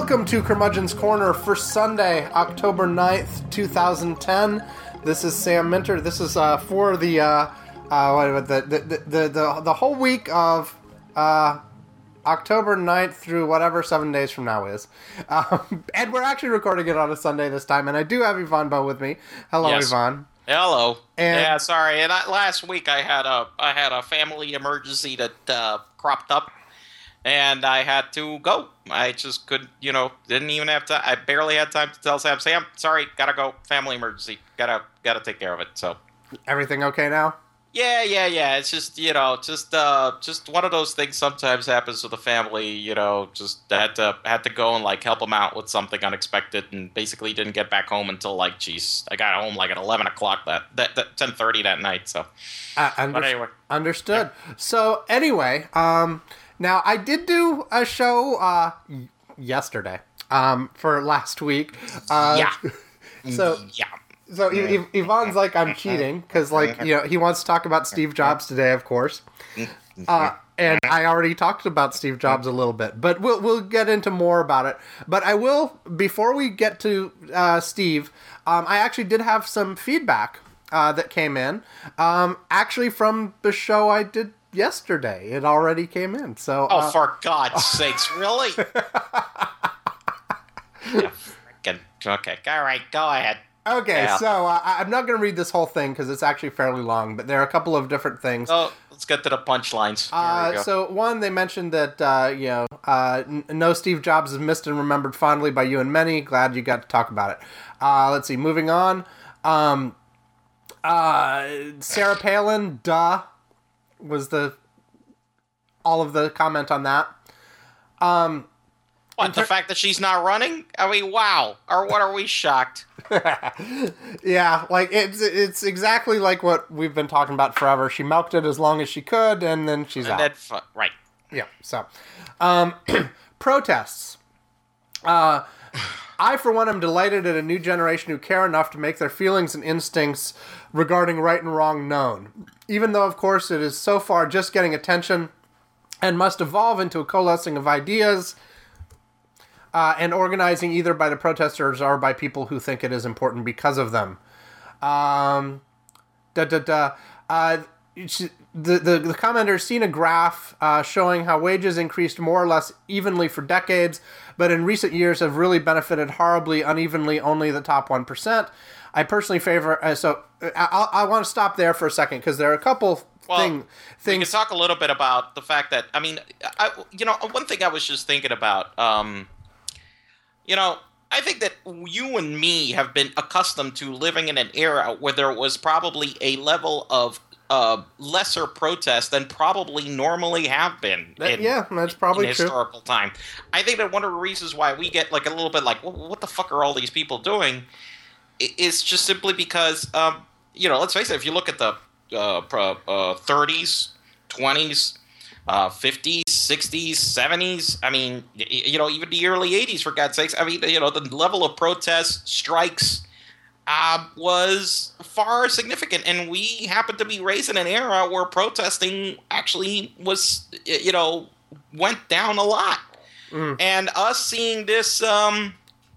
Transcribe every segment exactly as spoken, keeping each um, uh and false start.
Welcome to Curmudgeon's Corner for Sunday, October ninth, twenty ten. This is Sam Minter. This is uh, for the, uh, uh, the, the, the, the, the whole week of uh, October ninth through whatever seven days from now is. Um, and we're actually recording it on a Sunday this time, and I do have Yvonne Bowe with me. Hello, yes. Yvonne. Hello. And yeah, sorry. And I, last week I had a I had a family emergency that uh, cropped up, and I had to go. I just couldn't, you know, didn't even have time. I barely had time to tell Sam, Sam, sorry, gotta go. Family emergency. Gotta gotta take care of it. So everything okay now? Yeah, yeah, yeah. It's just, you know, just uh, just one of those things sometimes happens with the family, you know, just had to had to go and, like, help them out with something unexpected and basically didn't get back home until, like, geez, I got home, like, at eleven o'clock that, that, that ten thirty that night, so. Uh, under- but anyway. Understood. Yeah. So, anyway, um, now, I did do a show uh, yesterday um, for last week. Uh, yeah. So, yeah. So y- y- Yvonne's like, I'm cheating, because, like, you know, he wants to talk about Steve Jobs today, of course. Uh, and I already talked about Steve Jobs a little bit, but we'll we'll get into more about it. But I will, before we get to uh, Steve, um, I actually did have some feedback uh, that came in, um, actually from the show I did yesterday. It already came in. So, oh, uh, for God's sakes, really? yeah, freaking, okay, all right, go ahead. Okay, yeah. so uh, I'm not going to read this whole thing because it's actually fairly long, but there are a couple of different things. Oh, let's get to the punchlines. Uh, so, one, they mentioned that, uh, you know, uh, n- no Steve Jobs is missed and remembered fondly by you and many. Glad you got to talk about it. Uh, let's see, moving on. Um, uh, Sarah Palin, duh, was the all of the comment on that. Um, what, the ter- fact that she's not running? I mean, wow. Or what, are we shocked? Yeah, like, it's it's exactly like what we've been talking about forever. She milked it as long as she could, and then she's and out. Then fu- right. Yeah, so. Um, protests. Uh, I, for one, am delighted at a new generation who care enough to make their feelings and instincts regarding right and wrong known. Even though, of course, it is so far just getting attention and must evolve into a coalescing of ideas uh, and organizing either by the protesters or by people who think it is important because of them. Um, da da da. Uh, the, the, the commenter's seen a graph uh, showing how wages increased more or less evenly for decades, but in recent years have really benefited horribly unevenly only the top one percent. I personally favor... Uh, so I, I want to stop there for a second because there are a couple well, thing, things... We can talk a little bit about the fact that, I mean, I, you know, one thing I was just thinking about, um, you know, I think that you and me have been accustomed to living in an era where there was probably a level of uh, lesser protest than probably normally have been. That, in, yeah, that's probably in true. historical time. I think that one of the reasons why we get like a little bit like, well, what the fuck are all these people doing? Is just simply because, um, you know, let's face it. If you look at the uh, uh, thirties, twenties, uh, fifties, sixties, seventies, I mean, you know, even the early eighties, for God's sakes, I mean, you know, the level of protests, strikes, uh, was far significant. And we happened to be raised in an era where protesting actually was, you know, went down a lot. Mm. And us seeing this um,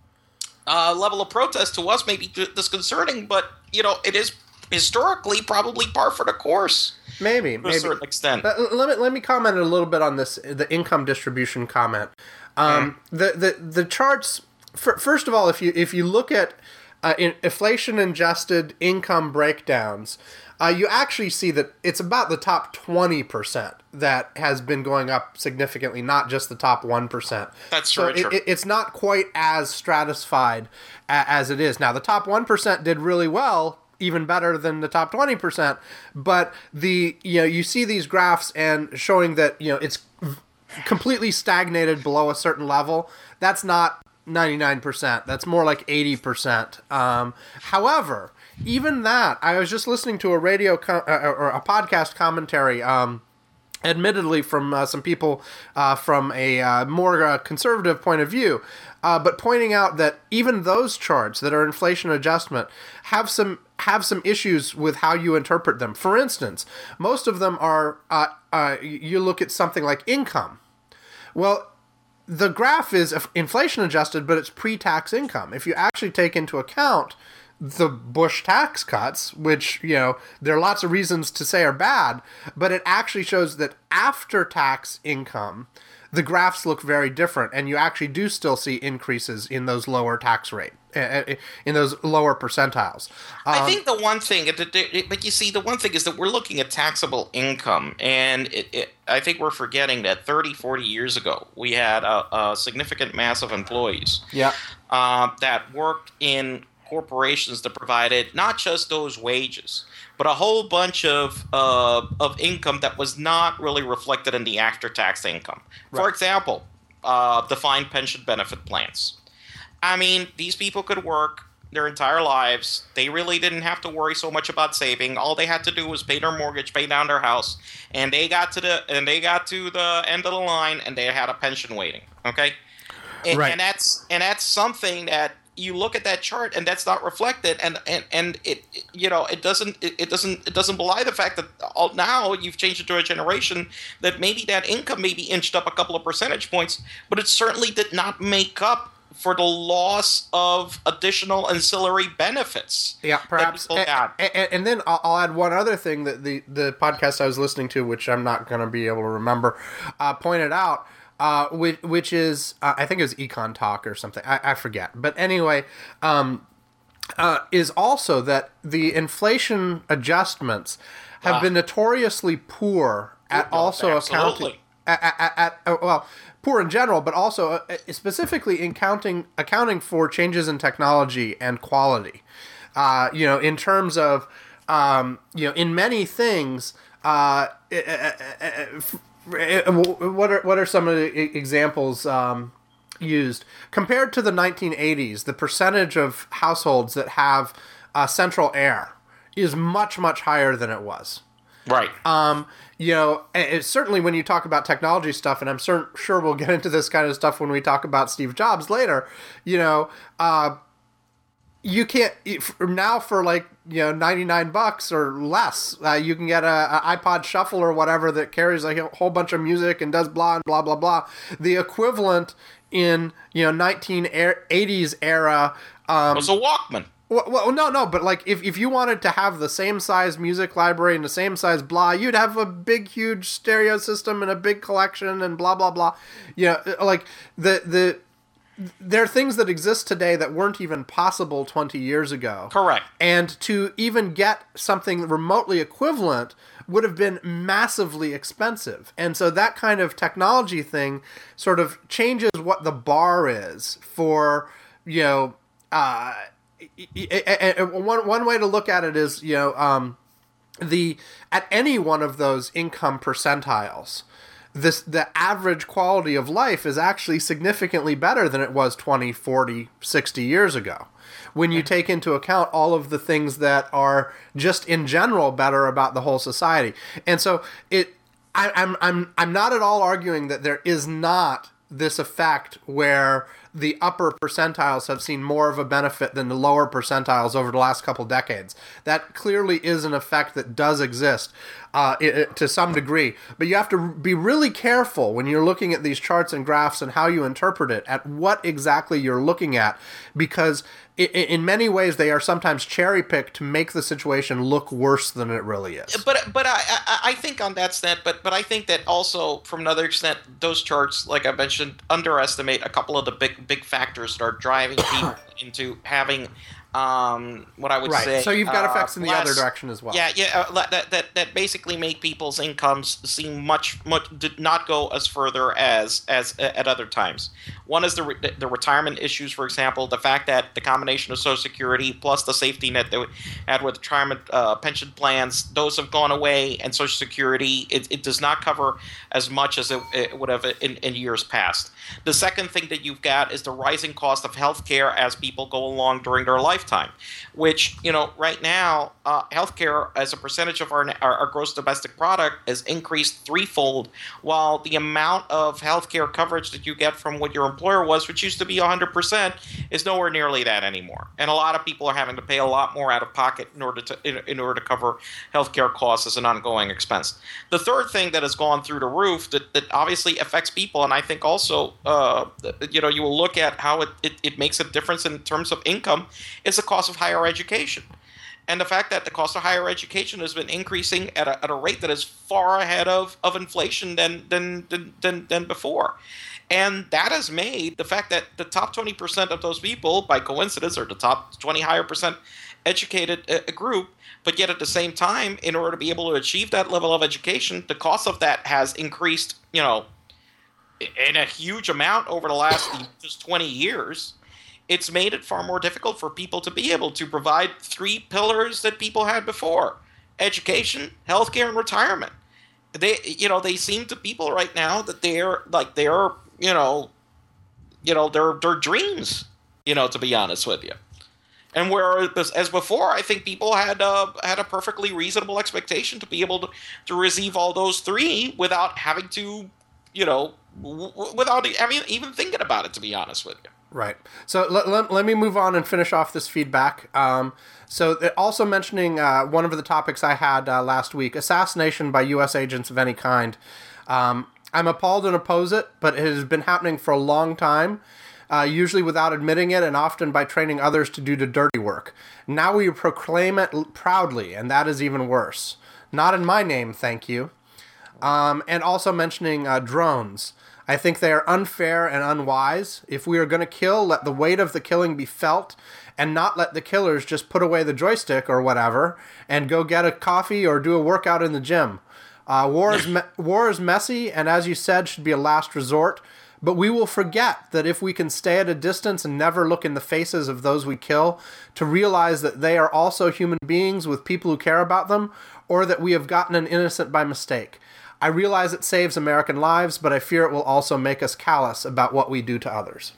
uh, level of protest to us may be disconcerting, but, you know, it is historically probably par for the course. Maybe, to maybe. a certain extent. Uh, let me let me comment a little bit on this, the income distribution comment. Um, mm. The the the charts. For, first of all, if you if you look at uh, in inflation adjusted income breakdowns, uh, you actually see that it's about the top twenty percent that has been going up significantly, not just the top one percent. That's so very it, true. It, it's not quite as stratified a, as it is now. The top one percent did really well. Even better than the top twenty percent, but the you know you see these graphs and showing that you know it's completely stagnated below a certain level. That's not ninety-nine percent. That's more like eighty percent. Um, however, even that, I was just listening to a radio co- uh, or a podcast commentary. Um, admittedly from uh, some people uh, from a uh, more uh, conservative point of view, uh, but pointing out that even those charts that are inflation adjustment have some have some issues with how you interpret them. For instance, most of them are, uh, uh, you look at something like income. Well, the graph is inflation adjusted, but it's pre-tax income. If you actually take into account the Bush tax cuts, which, you know, there are lots of reasons to say are bad, but it actually shows that after tax income, the graphs look very different, and you actually do still see increases in those lower tax rate, in those lower percentiles. Um, I think the one thing, but you see, the one thing is that we're looking at taxable income, and it, it, I think we're forgetting that thirty, forty years ago, we had a, a significant mass of employees yeah. uh, that worked in corporations that provided not just those wages, but a whole bunch of uh, of income that was not really reflected in the after-tax income. Right. For example, uh, defined pension benefit plans. I mean, these people could work their entire lives. They really didn't have to worry so much about saving. All they had to do was pay their mortgage, pay down their house, and they got to the and they got to the end of the line, and they had a pension waiting. Okay, and, right. and that's and that's something that you look at that chart, and that's not reflected, and and, and it you know it doesn't it, it doesn't it doesn't belie the fact that all, now you've changed it to a generation that maybe that income maybe inched up a couple of percentage points, but it certainly did not make up for the loss of additional ancillary benefits. Yeah, perhaps. And, and, and then I'll, I'll add one other thing that the the podcast I was listening to, which I'm not going to be able to remember, uh, pointed out. Uh, which, which is, uh, I think it was Econ Talk or something. I, I forget. But anyway, um, uh, is also that the inflation adjustments have uh, been notoriously poor at also accounting at, at, at, at well, poor in general, but also uh, specifically in counting accounting for changes in technology and quality. Uh, you know, in terms of um, you know, in many things. Uh, What are what are some of the examples um, used compared to the nineteen eighties? The percentage of households that have uh, central air is much much higher than it was. Right. Um, you know, it's certainly when you talk about technology stuff, and I'm sur- sure we'll get into this kind of stuff when we talk about Steve Jobs later. You know, uh, you can't now for like. You know, ninety-nine bucks or less. Uh, you can get a, a iPod Shuffle or whatever that carries like a whole bunch of music and does blah and blah blah blah. The equivalent in you know nineteen eighties era um, was a Walkman. Well, well, no, no, but like if if you wanted to have the same size music library and the same size blah, you'd have a big huge stereo system and a big collection and blah blah blah. You know, like the the. There are things that exist today that weren't even possible twenty years ago. Correct. And to even get something remotely equivalent would have been massively expensive. And so that kind of technology thing sort of changes what the bar is for, you know, uh, one, one way to look at it is, you know, um, the at any one of those income percentiles, this the average quality of life is actually significantly better than it was twenty, forty, sixty years ago. When you take into account all of the things that are just in general better about the whole society. And so it I, I'm I'm I'm not at all arguing that there is not this effect where the upper percentiles have seen more of a benefit than the lower percentiles over the last couple decades. That clearly is an effect that does exist uh, it, it, to some degree. But you have to be really careful when you're looking at these charts and graphs and how you interpret it, at what exactly you're looking at, because it, in many ways they are sometimes cherry-picked to make the situation look worse than it really is. But but I, I, I think on that extent, but, but I think that also from another extent, those charts, like I mentioned, underestimate a couple of the big big factors that are driving people into having um, what I would right. say. So you've got uh, effects in the less, other direction as well. Yeah, yeah, uh, that that that basically make people's incomes seem much much did not go as further as as uh, at other times. One is the re- the retirement issues, for example, the fact that the combination of Social Security plus the safety net that we had with retirement uh, pension plans, those have gone away, and Social Security it, it does not cover as much as it, it would have in, in years past. The second thing that you've got is the rising cost of health care as people go along during their lifetime. lifetime, which, you know, right now, uh, healthcare as a percentage of our, our our gross domestic product has increased threefold, while the amount of healthcare coverage that you get from what your employer was, which used to be one hundred percent, is nowhere nearly that anymore. And a lot of people are having to pay a lot more out of pocket in order to in, in order to cover healthcare costs as an ongoing expense. The third thing that has gone through the roof that, that obviously affects people, and I think also, uh, you know, you will look at how it, it, it makes a difference in terms of income, is the cost of higher education. And the fact that the cost of higher education has been increasing at a, at a rate that is far ahead of, of inflation than, than, than, than, than before. And that has made the fact that the top twenty percent of those people, by coincidence, are the top twenty higher percent educated uh, group, but yet at the same time, in order to be able to achieve that level of education, the cost of that has increased, you know, in a huge amount over the last just twenty years. It's made it far more difficult for people to be able to provide three pillars that people had before: education, healthcare, and retirement. They, you know, they seem to people right now that they're like they're, you know, you know, they're they're dreams, you know, to be honest with you. And whereas as before, I think people had uh, had a perfectly reasonable expectation to be able to, to receive all those three without having to, you know, w- without having, even thinking about it, to be honest with you. Right. So let, let, let me move on and finish off this feedback. Um, so also mentioning uh, one of the topics I had uh, last week, assassination by U S agents of any kind. Um, I'm appalled and oppose it, but it has been happening for a long time, uh, usually without admitting it and often by training others to do the dirty work. Now we proclaim it proudly, and that is even worse. Not in my name, thank you. Um, and also mentioning uh, drones. I think they are unfair and unwise. If we are going to kill, let the weight of the killing be felt and not let the killers just put away the joystick or whatever and go get a coffee or do a workout in the gym. Uh, war is me- war is messy and, as you said, should be a last resort. But we will forget that if we can stay at a distance and never look in the faces of those we kill, to realize that they are also human beings with people who care about them, or that we have gotten an innocent by mistake. I realize it saves American lives, but I fear it will also make us callous about what we do to others.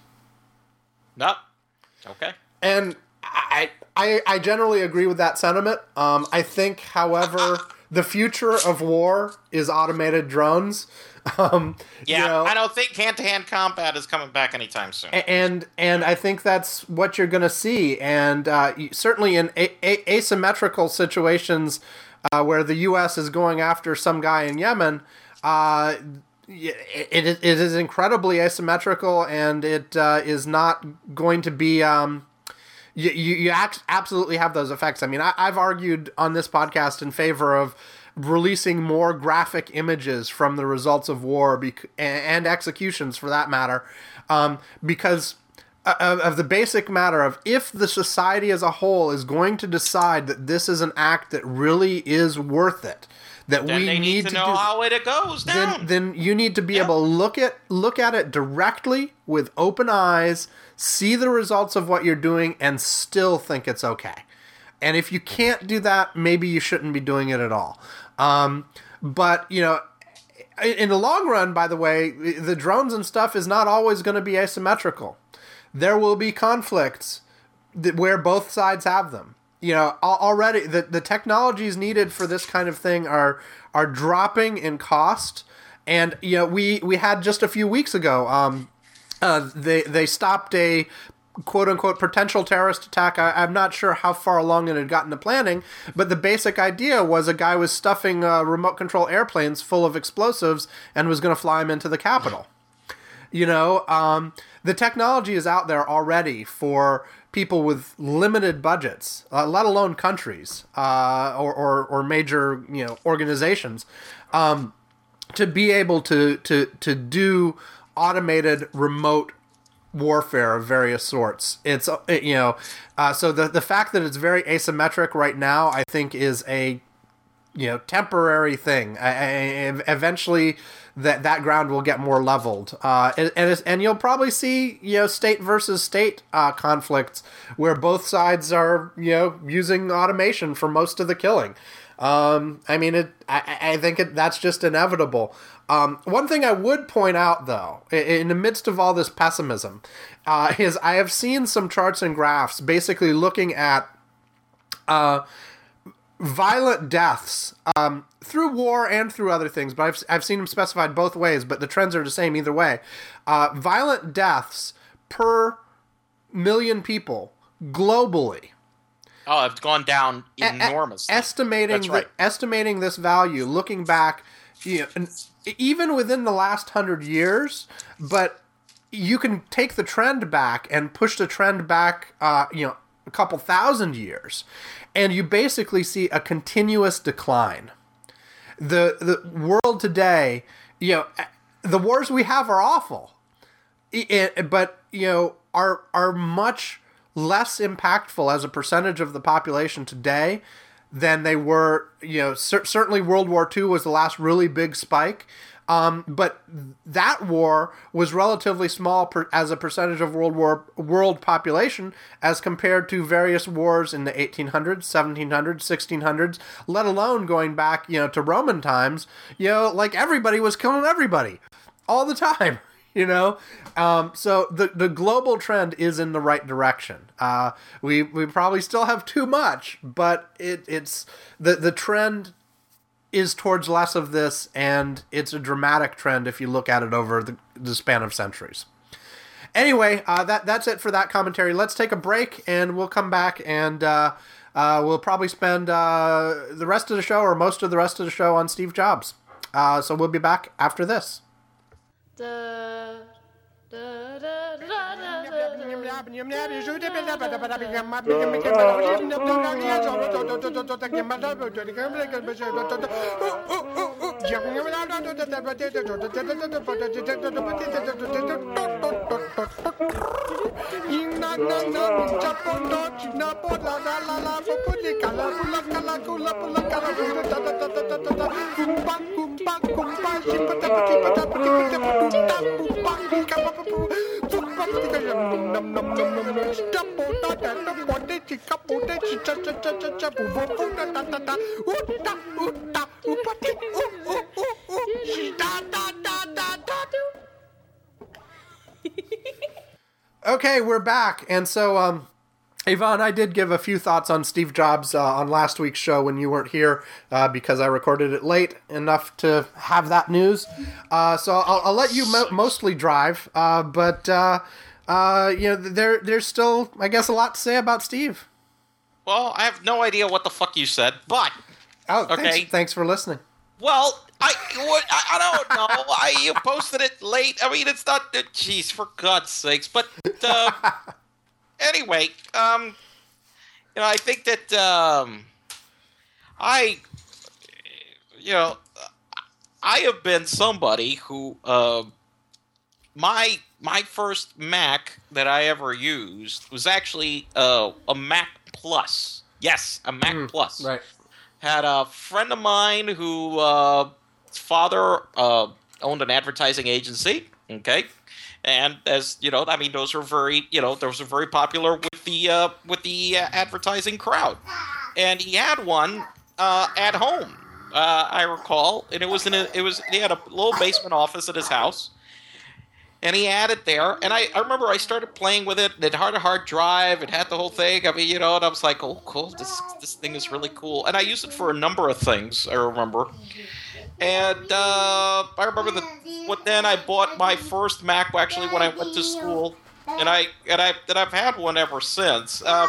No. Okay. And I I, I generally agree with that sentiment. Um, I think, however, the future of war is automated drones. Um, yeah, you know, I don't think hand-to-hand combat is coming back anytime soon. And and I think that's what you're going to see. And uh, certainly in a- a- asymmetrical situations uh, where the U S is going after some guy in Yemen, uh, it, it, it is incredibly asymmetrical, and it uh, is not going to be... Um, you you, you act, absolutely have those effects. I mean, I, I've argued on this podcast in favor of releasing more graphic images from the results of war bec- and executions, for that matter, um, because of, of the basic matter of, if the society as a whole is going to decide that this is an act that really is worth it, that then we they need need to, to know do, how it goes down. then, then you need to be Yeah. able to look at look at it directly with open eyes, see the results of what you're doing, and still think it's okay. And if you can't do that, maybe you shouldn't be doing it at all. Um, but, you know, in the long run, by the way, the drones and stuff is not always going to be asymmetrical. There will be conflicts that, where both sides have them. You know, already the, the technologies needed for this kind of thing are are dropping in cost. And, you know, we, we had just a few weeks ago, um, uh, they, they stopped a quote-unquote potential terrorist attack. I, I'm not sure how far along it had gotten to planning, but the basic idea was a guy was stuffing uh, remote control airplanes full of explosives and was going to fly them into the Capitol. You know, um, the technology is out there already for people with limited budgets, uh, let alone countries uh, or, or, or major, you know, organizations, um, to be able to, to, to do automated remote warfare of various sorts. It's, you know, uh, so the the fact that it's very asymmetric right now, I think, is a, you know, temporary thing. I, I, eventually, that that ground will get more leveled, uh, and and, it's, and you'll probably see, you know, state versus state uh, conflicts where both sides are, you know, using automation for most of the killing. Um, I mean, it. I, I think it, that's just inevitable. Um, one thing I would point out, though, in the midst of all this pessimism, uh, is I have seen some charts and graphs basically looking at uh, violent deaths um, through war and through other things, but I've, I've seen them specified both ways, but the trends are the same either way. Uh, violent deaths per million people globally. Oh, it's gone down enormously. A- estimating That's right. the, estimating this value, looking back, you know, and even within the last hundred years, but you can take the trend back and push the trend back, uh, you know, a couple thousand years, and you basically see a continuous decline. The the world today, you know, the wars we have are awful, it, but you know, are are much less impactful as a percentage of the population today than they were, you know, cer- certainly World War Two was the last really big spike. Um, but that war was relatively small per, as a percentage of world war world population as compared to various wars in the eighteen hundreds, seventeen hundreds, sixteen hundreds, let alone going back, you know, to Roman times, you know, like everybody was killing everybody all the time. You know, um, so the the global trend is in the right direction. Uh, we we probably still have too much, but it it's the the trend is towards less of this, and it's a dramatic trend if you look at it over the, the span of centuries. Anyway, uh, that that's it for that commentary. Let's take a break, and we'll come back, and uh, uh, we'll probably spend uh, the rest of the show, or most of the rest of the show, on Steve Jobs. Uh, so we'll be back after this. Da, da, da, da, da, Okay, we're back, and so um, Yvonne, I did give a few thoughts on Steve Jobs uh, on last week's show when you weren't here uh, because I recorded it late enough to have that news. Uh, so I'll, I'll let you mo- mostly drive, uh, but uh, uh, you know, there there's still, I guess, a lot to say about Steve. Well, I have no idea what the fuck you said, but Oh, okay. thanks, thanks for listening. Well, I what, I, I don't know. I you posted it late. I mean, it's not. Jeez, for God's sakes. But uh, anyway, um, you know, I think that um, I, you know, I have been somebody who uh, my my first Mac that I ever used was actually uh, a Mac Plus. Yes, a Mac Mm, Plus. Right. Had a friend of mine who uh, his father uh, owned an advertising agency. Okay, and as you know, I mean, those are very, you know, those are very popular with the uh, with the uh, advertising crowd. And he had one uh, at home, uh, I recall, and it was in a, it was he had a little basement office at his house. And he had it there, and I, I remember I started playing with it, and it had a hard drive, it had the whole thing, I mean, you know, and I was like, oh, cool, this this thing is really cool. And I used it for a number of things, I remember. And uh, I remember that what then I bought my first Mac, actually, when I went to school, and, I, and, I, and I've had one ever since. Um,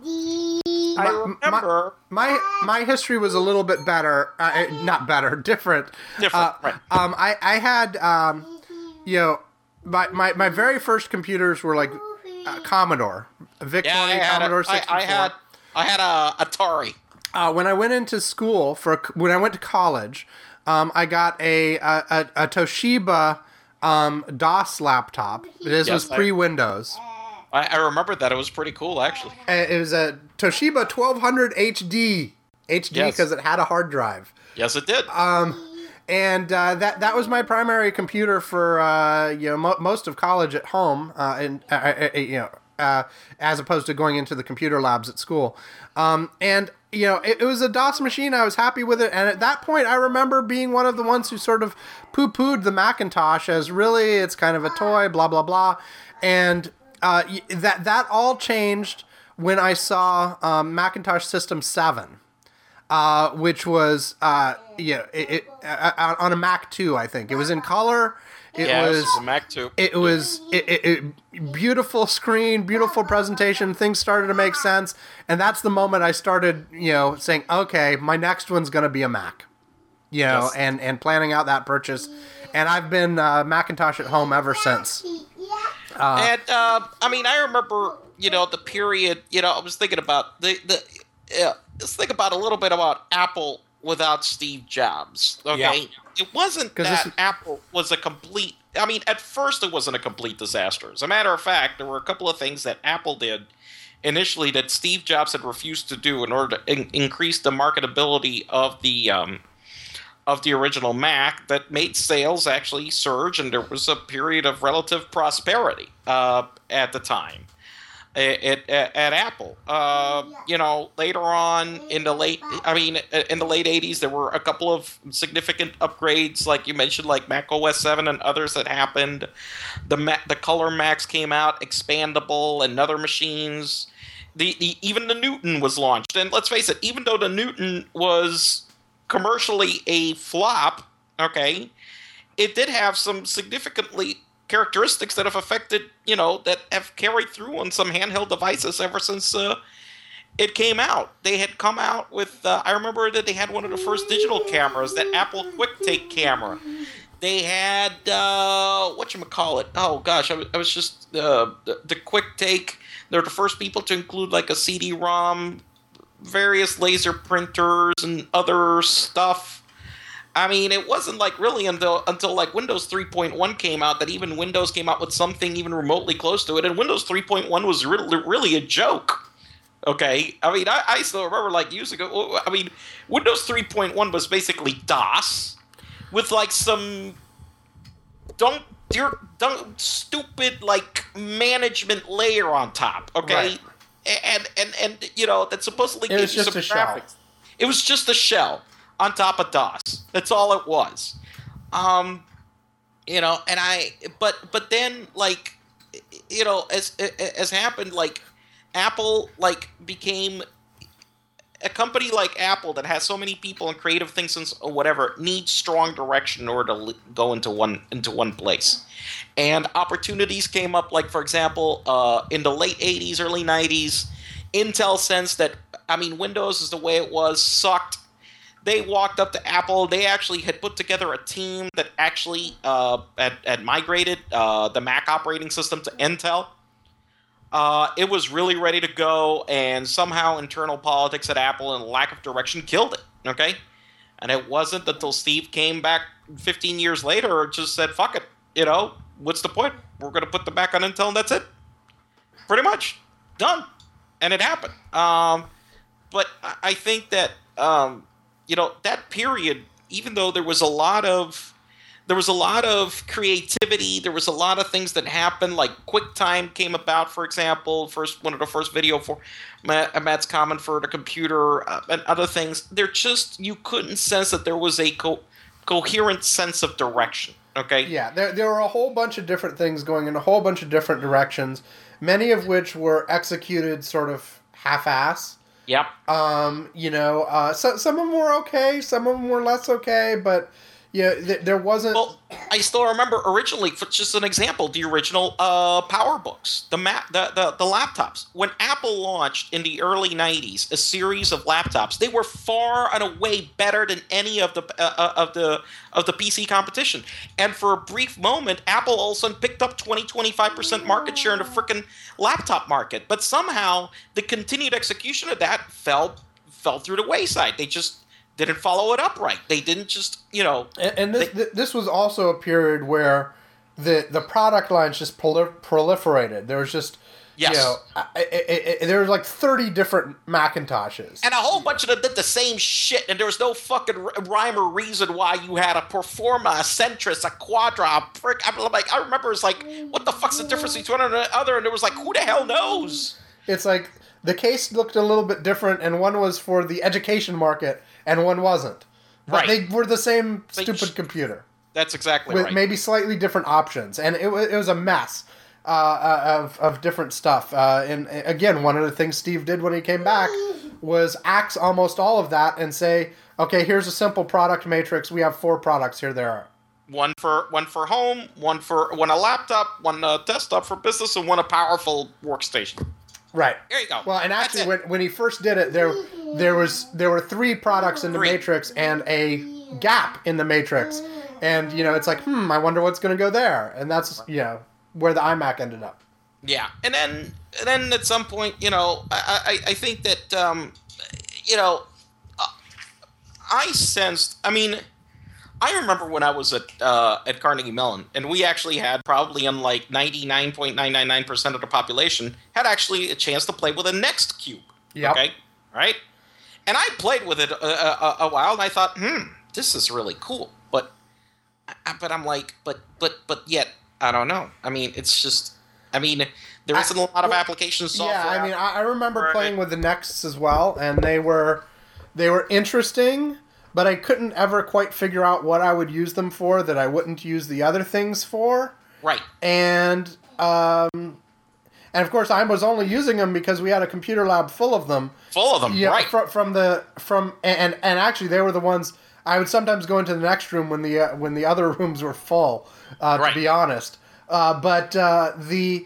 I remember... My my history was a little bit better, uh, not better, different. Different, uh, right. Um, I, I had, um, you know, My, my my very first computers were like uh, Commodore, Vic Yeah, twenty, I had Commodore a, I, sixty-four. I had I had a Atari. Uh, when I went into school for when I went to college, um, I got a a, a, a Toshiba um, DOS laptop. This Yes, was I- pre Windows. I, I remember that. It was pretty cool, actually. It was a Toshiba twelve hundred H D H D Yes. because it had a hard drive. Yes, it did. And uh, that that was my primary computer for uh, you know mo- most of college at home, uh, and uh, uh, you know uh, as opposed to going into the computer labs at school. Um, and, you know, it, it was a DOS machine. I was happy with it. And at that point, I remember being one of the ones who sort of poo-pooed the Macintosh as really, it's kind of a toy, blah, blah, blah. And uh, that, that all changed when I saw um, Macintosh System seven. Uh, which was, uh, yeah, it, it, uh, on a Mac two, I think. It was in color. It yeah, was, this is a Mac two. It was it, it, it, beautiful screen, beautiful presentation. Things started to make sense. And that's the moment I started, you know, saying, okay, my next one's going to be a Mac. You know, yes. and, and planning out that purchase. And I've been uh, Macintosh at home ever since. Uh, and, uh, I mean, I remember, you know, the period, you know, I was thinking about the, the, yeah. Let's think about a little bit about Apple without Steve Jobs. Okay, yeah. It wasn't that this... Apple was a complete. I mean, at first it wasn't a complete disaster. As a matter of fact, there were a couple of things that Apple did initially that Steve Jobs had refused to do in order to in- increase the marketability of the um, of the original Mac that made sales actually surge, and there was a period of relative prosperity uh, at the time. At, at, at Apple, uh, you know, later on in the late, I mean, in the late eighties, there were a couple of significant upgrades, like you mentioned, like Mac O S seven and others that happened. The Mac, the Color Macs came out, expandable, and other machines. The, the even the Newton was launched, and let's face it, even though the Newton was commercially a flop, okay, it did have some significantly characteristics that have affected, you know, that have carried through on some handheld devices ever since uh, it came out. They had come out with, uh, I remember that they had one of the first digital cameras, that Apple QuickTake camera. They had, uh, whatchamacallit, oh gosh, I was, I was just, uh, the, the QuickTake, they're the first people to include like a C D ROM, various laser printers and other stuff. I mean, it wasn't like really until until like Windows three point one came out that even Windows came out with something even remotely close to it. And Windows three point one was really, really a joke. Okay? I mean, I, I still remember like years ago. I mean, Windows three point one was basically DOS with like some don't, don't stupid like management layer on top. Okay? Right. And, and, and, you know, that supposedly gives you some graphics. Shell. It was just a shell on top of DOS. That's all it was. Um, you know, and I, but, but then, like, you know, as, as happened, like, Apple, like, became, a company like Apple that has so many people and creative things or whatever needs strong direction in order to go into one, into one place. And opportunities came up, like, for example, uh, in the late eighties, early nineties, Intel sensed that, I mean, Windows is the way it was, sucked. They walked up to Apple. They actually had put together a team that actually uh, had, had migrated uh, the Mac operating system to Intel. Uh, it was really ready to go, and somehow internal politics at Apple and lack of direction killed it, okay? And it wasn't until Steve came back fifteen years later and just said, fuck it, you know, what's the point? We're going to put the Mac on Intel and that's it. Pretty much. Done. And it happened. Um, but I think that... Um, You know, that period, even though there was a lot of there was a lot of creativity, there was a lot of things that happened, like QuickTime came about, for example, first one of the first video for Matt's comment for the computer, uh, and other things. There just, you couldn't sense that there was a co- coherent sense of direction, okay? Yeah, there, there were a whole bunch of different things going in a whole bunch of different directions, many of which were executed sort of half-ass. Yep. Um, you know, uh, so, some of them were okay, some of them were less okay, but yeah, th- there wasn't... Well, I still remember originally, for just an example, the original uh, PowerBooks, the, ma- the, the the laptops. When Apple launched in the early nineties a series of laptops, they were far and away better than any of the uh, of the of the P C competition. And for a brief moment, Apple all of a sudden picked up twenty to twenty-five percent market share in the frickin' laptop market. But somehow, the continued execution of that fell fell through the wayside. They just didn't follow it up right. They didn't just, you know... And, and this they, this was also a period where the the product lines just prolif- proliferated. There was just, Yes. You know, I, I, I, there were like thirty different Macintoshes. And a whole bunch of them did the same shit, and there was no fucking rhyme or reason why you had a Performa, a Centris, a Quadra, a Prick. I'm like, I remember it's like, what the fuck's the difference between one and the other? And it was like, who the hell knows? It's like the case looked a little bit different, and one was for the education market, and one wasn't. But Right. they were the same They stupid sh- computer That's exactly with right. maybe slightly different options, and it was it was a mess. Uh, of of different stuff. Uh, and again, one of the things Steve did when he came back was axe almost all of that and say, okay, here's a simple product matrix. We have four products. Here there are. One for one for home, one for one a laptop, one a desktop for business, and one a powerful workstation. Right. There you go. Well, and That's actually, it. when when he first did it, there there was there were three products in the Three. matrix and a gap in the matrix, and you know it's like, hmm, I wonder what's going to go there, and that's you know where the iMac ended up. Yeah, and then and then at some point, you know, I I, I think that um, you know, uh, I sensed. I mean, I remember when I was at uh, at Carnegie Mellon, and we actually had probably, unlike ninety-nine point nine nine nine percent of the population, had actually a chance to play with a Next Cube. Yep. Okay, right. And I played with it a, a, a while, and I thought, hmm, this is really cool. But, but I'm like, but but but yet, I don't know. I mean, it's just. I mean, there isn't a lot of application software. Yeah, I mean, I, I remember Right. playing with the Nexts as well, and they were they were interesting, but I couldn't ever quite figure out what I would use them for that I wouldn't use the other things for. Right. And um, and of course, I was only using them because we had a computer lab full of them. Full of them, Yeah, right. From, from the from and and actually they were the ones I would sometimes go into the next room when the uh, when the other rooms were full. Uh, Right. To be honest. Uh, but uh, the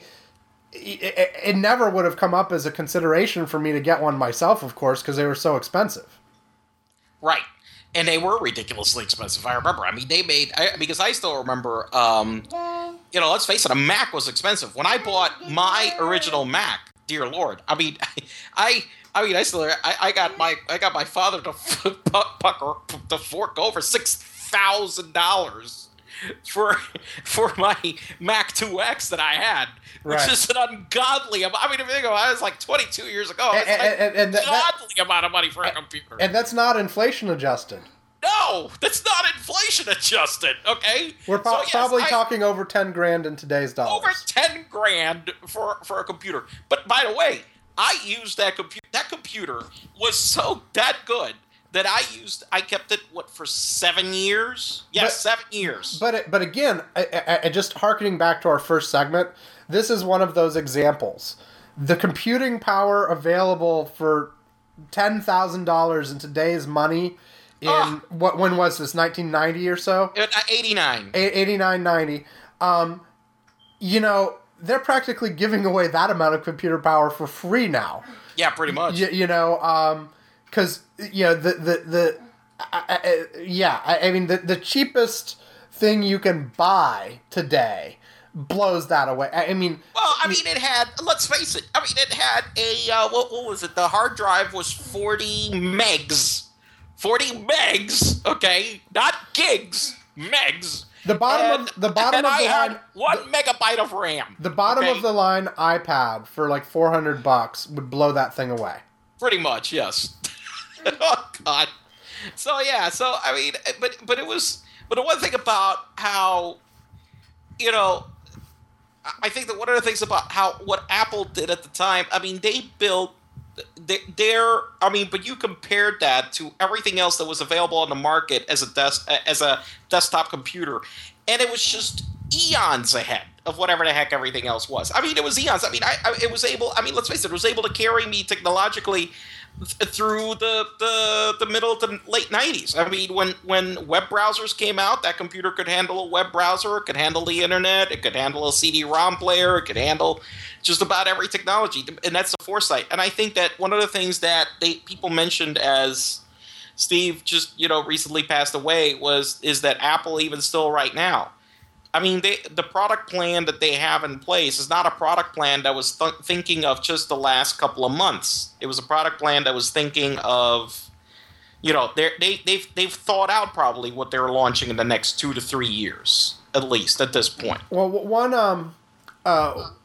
it, it never would have come up as a consideration for me to get one myself, of course, because they were so expensive. Right. And they were ridiculously expensive, I remember. I mean, they made... I, because I still remember, um, you know, let's face it, a Mac was expensive. When I bought my original Mac, dear Lord, I mean, I... I mean, I still... I, I got my I got my father to pucker to fork over six thousand dollars for for my Mac two X that I had, which Right. is an ungodly amount. I mean, if you think about it, I was like twenty-two years ago. It's And- like and- and that- that- ungodly amount of money for a computer. And that's not inflation adjusted. No, that's not inflation adjusted. Okay, We're pro- So, yes, probably I- talking over ten grand in today's dollars. over ten grand for for a computer. But by the way, I used that computer. That computer was so that good that I used. I kept it what for seven years? Yes, But- seven years. But it, but again, I, I, I just harkening back to our first segment, this is one of those examples. The computing power available for ten thousand dollars in today's money, in Ah. what when was this nineteen ninety or so? Uh, eighty-nine. eighty-nine ninety. Um, you know, they're practically giving away that amount of computer power for free now. Yeah, pretty much. You, you know, um, because you know the the the I, I, yeah, I, I mean the the cheapest thing you can buy today blows that away. I, I mean, Well, I mean, it had. Let's face it. I mean, it had a uh, what, what was it? The hard drive was forty megs. Forty megs. Okay, not gigs. Megs. the bottom And- of the bottom and of I the had line, one megabyte of RAM. the bottom okay? of the line iPad for like four hundred bucks would blow that thing away. Pretty much, yes. Oh God. So yeah, so I mean, but but it was, but the one thing about how, you know, I think that one of the things about how what Apple did at the time, I mean, they built their, I mean, but you compared that to everything else that was available on the market as a desk as a desktop computer, and it was just eons ahead of whatever the heck everything else was. I mean, it was eons. I mean, I, I it was able. I mean, let's face it, it was able to carry me technologically th- through the, the the middle to late nineties. I mean, when when web browsers came out, that computer could handle a web browser, it could handle the internet, it could handle a C D ROM player, it could handle just about every technology, and that's the foresight. And I think that one of the things that they people mentioned as Steve just you know recently passed away was is that Apple even still right now. I mean, they, the product plan that they have in place is not a product plan that was th- thinking of just the last couple of months. It was a product plan that was thinking of, you know, they they they've they've thought out probably what they're launching in the next two to three years, at least at this point. Well, w- one um, uh, w-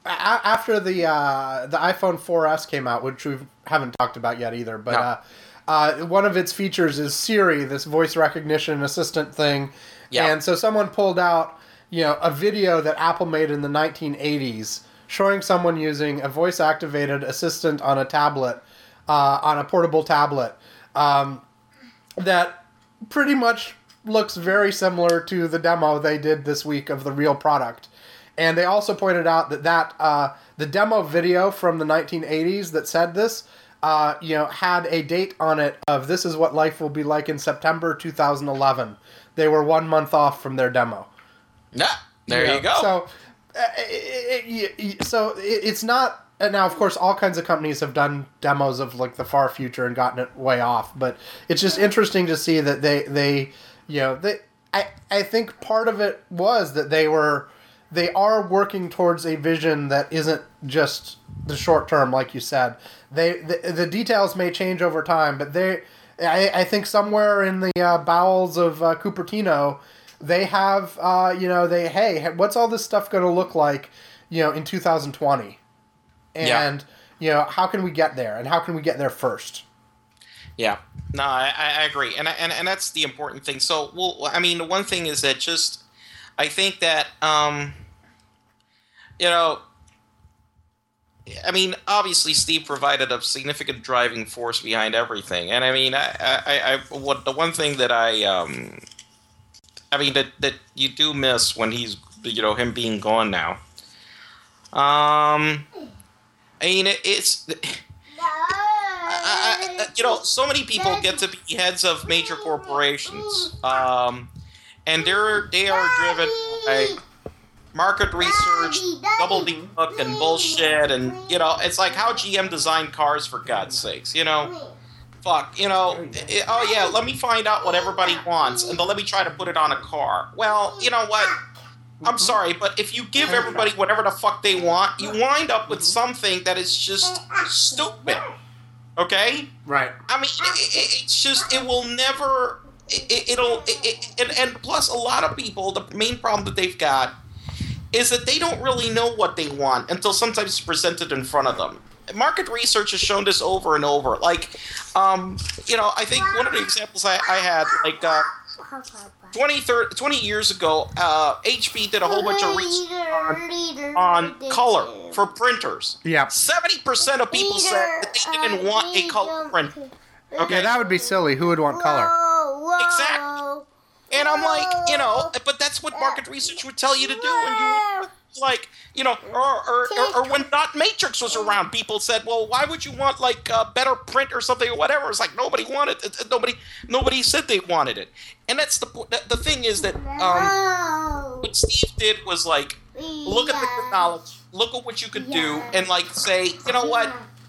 a- after the uh, the iPhone four S came out, which we haven't talked about yet either, but No. uh, uh, one of its features is Siri, this voice recognition assistant thing. Yeah. And so someone pulled out, you know, a video that Apple made in the nineteen eighties showing someone using a voice-activated assistant on a tablet, uh, on a portable tablet, um, that pretty much looks very similar to the demo they did this week of the real product. And they also pointed out that, that uh, the demo video from the nineteen eighties that said this, uh, you know, had a date on it of this is what life will be like in September two thousand eleven. They were one month off from their demo. Yeah, there know, you go. So, uh, it, it, it, so it, it's not. And now, of course, all kinds of companies have done demos of like the far future and gotten it way off. But it's just interesting to see that they, they, you know, they. I, I think part of it was that they were, they are working towards a vision that isn't just the short term, like you said. They the, the details may change over time, but they. I, I think somewhere in the uh, bowels of uh, Cupertino, they have, uh, you know, they, hey, what's all this stuff going to look like, you know, in two thousand twenty? And, Yeah. you know, how can we get there? And how can we get there first? Yeah, no, I, I agree, and, and and that's the important thing. So, well, I mean, the one thing is that just, I think that, um, you know, I mean, obviously, Steve provided a significant driving force behind everything, and I mean, I, I, I what the one thing that I, um, I mean, that that you do miss when he's, you know, him being gone now. Um, I mean, it, it's. I, I, you know, so many people get to be heads of major corporations, um, and they're they are driven by market research, double hook, and bullshit, and you know, it's like how G M designed cars, for God's sakes, you know. Fuck, you know, it, oh yeah, let me find out what everybody wants, and then let me try to put it on a car. Well, you know what? I'm sorry, but if you give everybody whatever the fuck they want, you wind up with something that is just stupid. Okay? Right. I mean, it, it, it's just, it will never, it, it'll, it, it, and, and plus a lot of people, the main problem that they've got is that they don't really know what they want until sometimes it's presented in front of them. Market research has shown this over and over. Like, um, you know, I think one of the examples I, I had, like, uh, twenty, thirty, twenty years ago, uh, H P did a whole bunch of research on, on color for printers. Yeah. seventy percent of people said that they didn't want a color printer. Okay, Yeah, that would be silly. Who would want color? exactly. And I'm like, you know, but that's what market research would tell you to do. And you would, like, you know, or or, or, or when Dot Matrix was around, people said, well, why would you want, like, a better print or something or whatever? It's like nobody wanted it. Nobody, nobody said they wanted it. And that's the the, the thing is that um, what Steve did was, like, look at the technology, look at what you could do, and, like, say, you know what?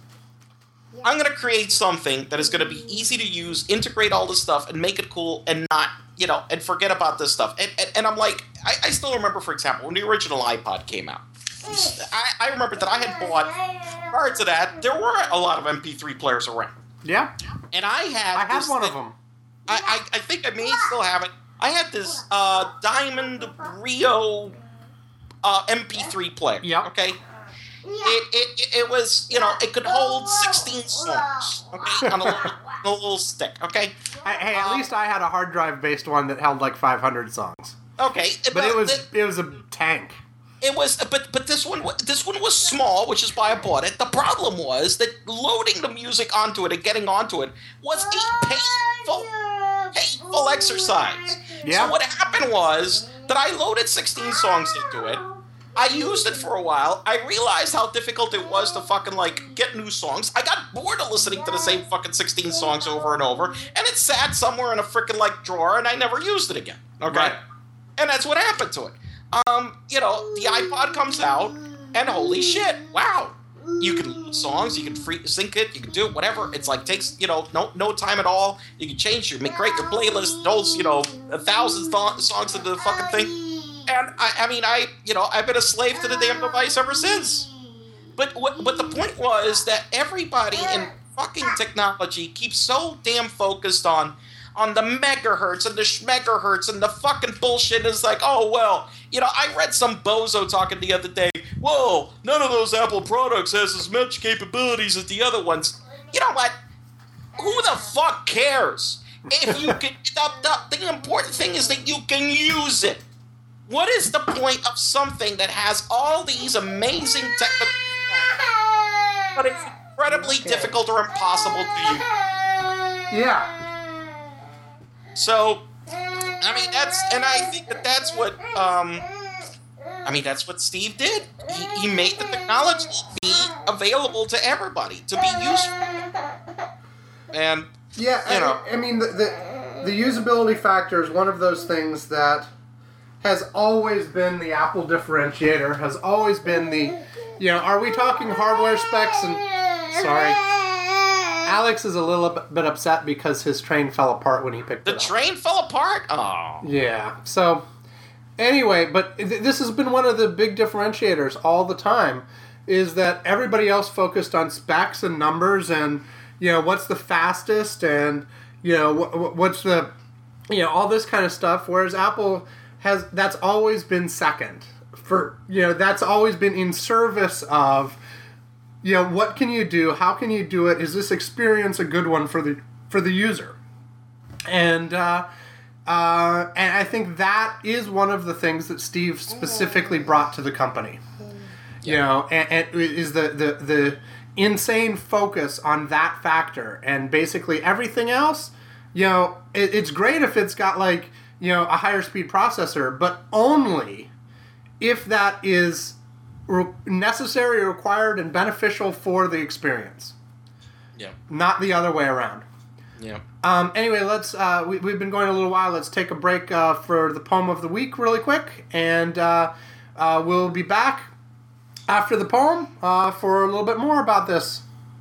I'm going to create something that is going to be easy to use, integrate all this stuff, and make it cool, and not, you know, and forget about this stuff. And, and, and I'm like, I, I still remember, for example, when the original iPod came out. I, I remember that I had bought, prior to that, there were a lot of M P three players around. Yeah. And I had I had this one thing, of them. I, I, I think I may still have it. I had this uh, Diamond Rio uh, M P three player. Yep. Okay? It, it it was, you know, it could hold sixteen songs, okay, on a little, a little stick, okay? I, hey, at Um, least I had a hard drive based one that held like five hundred songs. Okay, But it was it was a tank. It was, but but this one wa- this one was small, which is why I bought it. The problem was that loading the music onto it and getting onto it was a painful, painful exercise. Yeah. So what happened was that I loaded sixteen songs into it. I used it for a while. I realized how difficult it was to fucking, like, get new songs. I got bored of listening to the same fucking sixteen songs over and over, and it sat somewhere in a freaking, like, drawer, and I never used it again. Okay? Right. And that's what happened to it. Um, you know, the iPod comes out, and holy shit, wow. You can load songs, you can free sync it, you can do it, whatever. It's like, takes, you know, no no time at all. You can change your, make great your playlist, those, you know, a thousand th- songs into the fucking thing. And, I, I mean, I, you know, I've been a slave to the damn device ever since. But what, but the point was that everybody in fucking technology keeps so damn focused on on the megahertz and the schmegahertz and the fucking bullshit. It's like, oh, well, you know, I read some bozo talking the other day. whoa, none of those Apple products has as much capabilities as the other ones. You know what? Who the fuck cares? If you can, the, the, the important thing is that you can use it. What is the point of something that has all these amazing technical, but it's incredibly difficult or impossible to use? Yeah. So, I mean, that's, and I think that that's what, um, I mean, that's what Steve did. He, he made the technology be available to everybody, to be useful. And, Yeah, you know. I, I mean, the, the, the usability factor is one of those things that has always been the Apple differentiator, has always been the, you know, are we talking hardware specs and, sorry. Alex is a little bit upset because his train fell apart when he picked the it up. The train fell apart? Oh. Yeah, so, anyway, but th- this has been one of the big differentiators all the time, is that everybody else focused on specs and numbers and, you know, what's the fastest and, you know, wh- what's the, you know, all this kind of stuff, whereas Apple has, that's always been second. For, you know, that's always been in service of, you know, what can you do? How can you do it? Is this experience a good one for the for the user? And uh, uh, and I think that is one of the things that Steve specifically brought to the company. You know, and, and is the, the the insane focus on that factor, and basically everything else. You know, it, it's great if it's got like, you know, a higher speed processor, but only if that is re- necessary, required, and beneficial for the experience. Yeah. Not the other way around. Yeah. Um, anyway, let's. Uh, we, we've been going a little while. Let's take a break uh, for the poem of the week, really quick, and uh, uh, we'll be back after the poem uh, for a little bit more about this.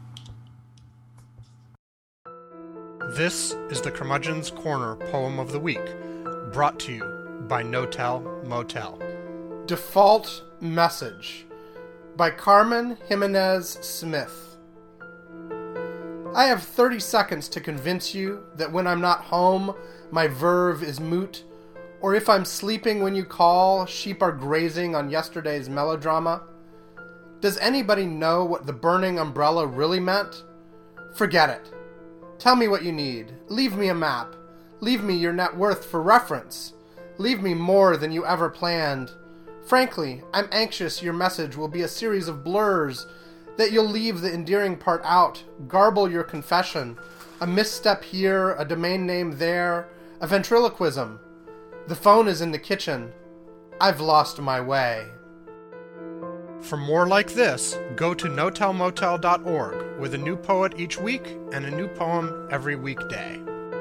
This is the Curmudgeon's Corner Poem of the Week, brought to you by Notel Motel. Default Message by Carmen Jimenez Smith. I have thirty seconds to convince you that when I'm not home, my verve is moot, or if I'm sleeping when you call, sheep are grazing on yesterday's melodrama. Does anybody know what the burning umbrella really meant? Forget it. Tell me what you need. Leave me a map. Leave me your net worth for reference. Leave me more than you ever planned. Frankly, I'm anxious your message will be a series of blurs, that you'll leave the endearing part out, garble your confession, a misstep here, a domain name there, a ventriloquism. The phone is in the kitchen. I've lost my way. For more like this, go to notel motel dot org, with a new poet each week and a new poem every weekday.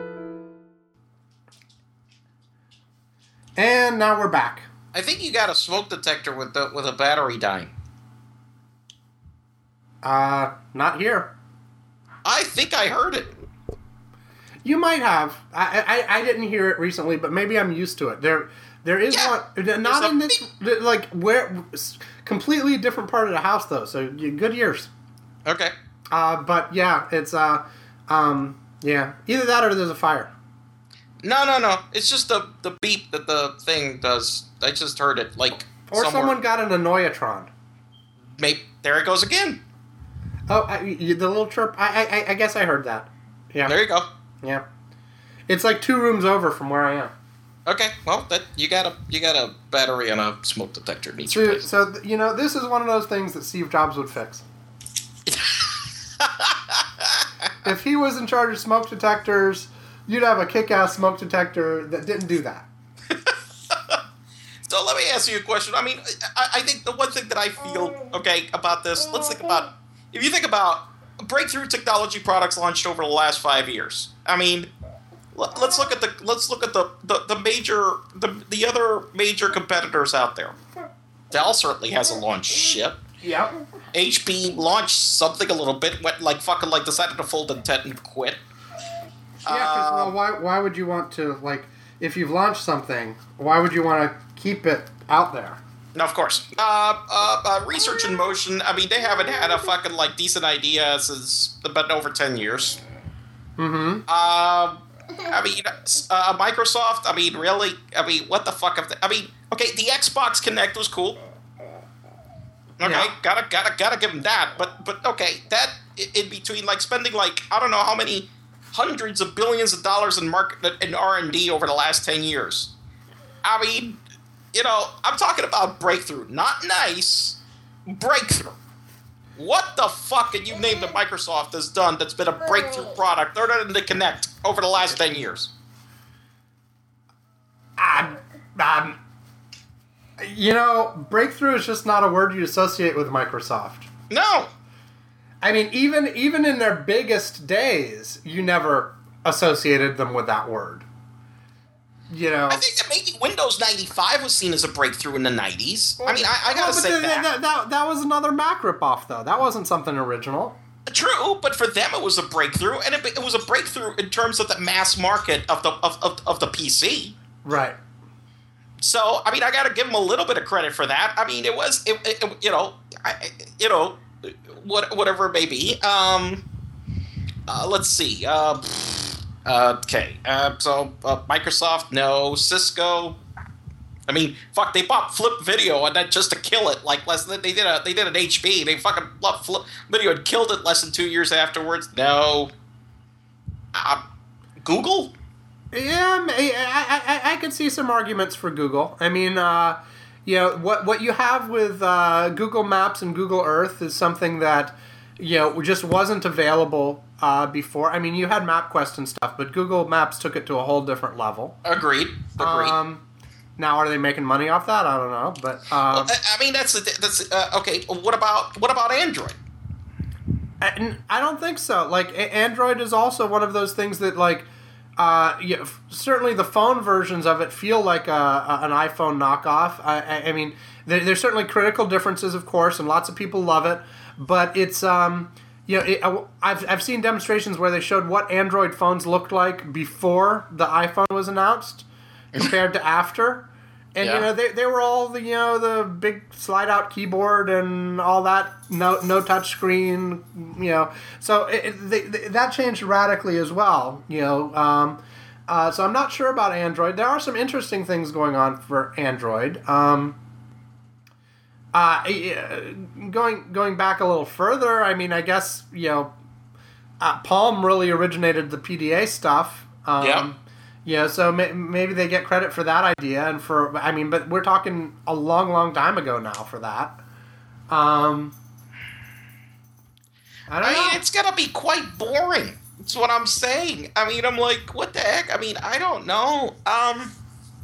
And now we're back. I think you got a smoke detector with the, with a battery dying. Uh, not here. I think I heard it. You might have. I, I I didn't hear it recently, but maybe I'm used to it. There there is Yeah. one, not in this, like where, completely different part of the house though. So good ears. Okay. Uh, but yeah, it's uh, um, yeah, either that or there's a fire. No, no, no. It's just the, the beep that the thing does. I just heard it, like, Or somewhere. someone got an Annoyatron. Maybe, there it goes again. Oh, I, you- the little chirp. I, I I guess I heard that. Yeah. There you go. Yeah. It's like two rooms over from where I am. Okay, well, that you got a you got a battery and a smoke detector needs So, replaced. so you know, this is one of those things that Steve Jobs would fix. If he was in charge of smoke detectors, you'd have a kick-ass smoke detector that didn't do that. So let me ask you a question. I mean, I, I think the one thing that I feel, okay, about this, let's think about, if you think about breakthrough technology products launched over the last five years. I mean, let, let's look at the let's look at the, the, the major the the other major competitors out there. Dell certainly hasn't launched shit. Yep. H P launched something a little bit, went like fucking like decided to fold intent and quit. Yeah, because well, why why would you want to, like, if you've launched something, why would you want to keep it out there? No, of course. Uh, uh, uh, Research in Motion, I mean, they haven't had a fucking, like, decent idea since about over ten years. Mm-hmm. Uh, I mean, uh, Microsoft, I mean, really? I mean, what the fuck? Have they, I mean, okay, the Xbox Kinect was cool. Okay, Yeah. gotta gotta gotta give them that. But but okay, that in between like spending like I don't know how many hundreds of billions of dollars in market in R and D over the last ten years. I mean, you know, I'm talking about breakthrough, not nice, breakthrough. What the fuck can you name that Microsoft has done that's been a breakthrough product other than the Kinect over the last ten years? Um, um, you know, breakthrough is just not a word you associate with Microsoft. No. I mean, even even in their biggest days, you never associated them with that word. You know, I think that maybe Windows ninety-five was seen as a breakthrough in the nineties. I mean, I, I gotta Oh, but say th- that. that, that. That was another Mac ripoff, though. That wasn't something original. True, but for them it was a breakthrough, and it, it was a breakthrough in terms of the mass market of the of, of, of the P C. Right. So, I mean, I got to give them a little bit of credit for that. I mean, it was, it, it, you know, I, you know, what, whatever it may be. Um, uh, let's see. Uh, uh, okay. Uh, so, uh, Microsoft, no. Cisco. I mean, fuck. They bought Flip Video and that just to kill it. Like less than they did a they did an H P. They fucking bought Flip Video and killed it less than two years afterwards. No. Uh, Google. Yeah, I, I, I, I could see some arguments for Google. I mean, uh, you know, what what you have with uh, Google Maps and Google Earth is something that, you know, just wasn't available uh, before. I mean, you had MapQuest and stuff, but Google Maps took it to a whole different level. Agreed. Agreed. Um, now, are they making money off that? I don't know, but um, well, I mean, that's that's uh, okay. What about what about Android? I, I don't think so. Like, A- Android is also one of those things that, like, uh, yeah, f- certainly the phone versions of it feel like a, a, an iPhone knockoff. I, I, I mean, there, there's certainly critical differences, of course, and lots of people love it. But it's, um, you know, it, I've I've seen demonstrations where they showed what Android phones looked like before the iPhone was announced compared to after. And, Yeah. you know, they, they were all the, you know, the big slide-out keyboard and all that, no no touch screen, you know. So it, it, they, they, that changed radically as well, you know. Um, uh, so I'm not sure about Android. There are some interesting things going on for Android. Um, uh, going going back a little further, I mean, I guess, you know, uh, Palm really originated the P D A stuff. Um, Yeah. Yeah, so may- maybe they get credit for that idea, and for I mean, but we're talking a long, long time ago now for that. Um, I don't I know. mean, it's gonna be quite boring. That's what I'm saying. I mean, I'm like, what the heck? I mean, I don't know. Um,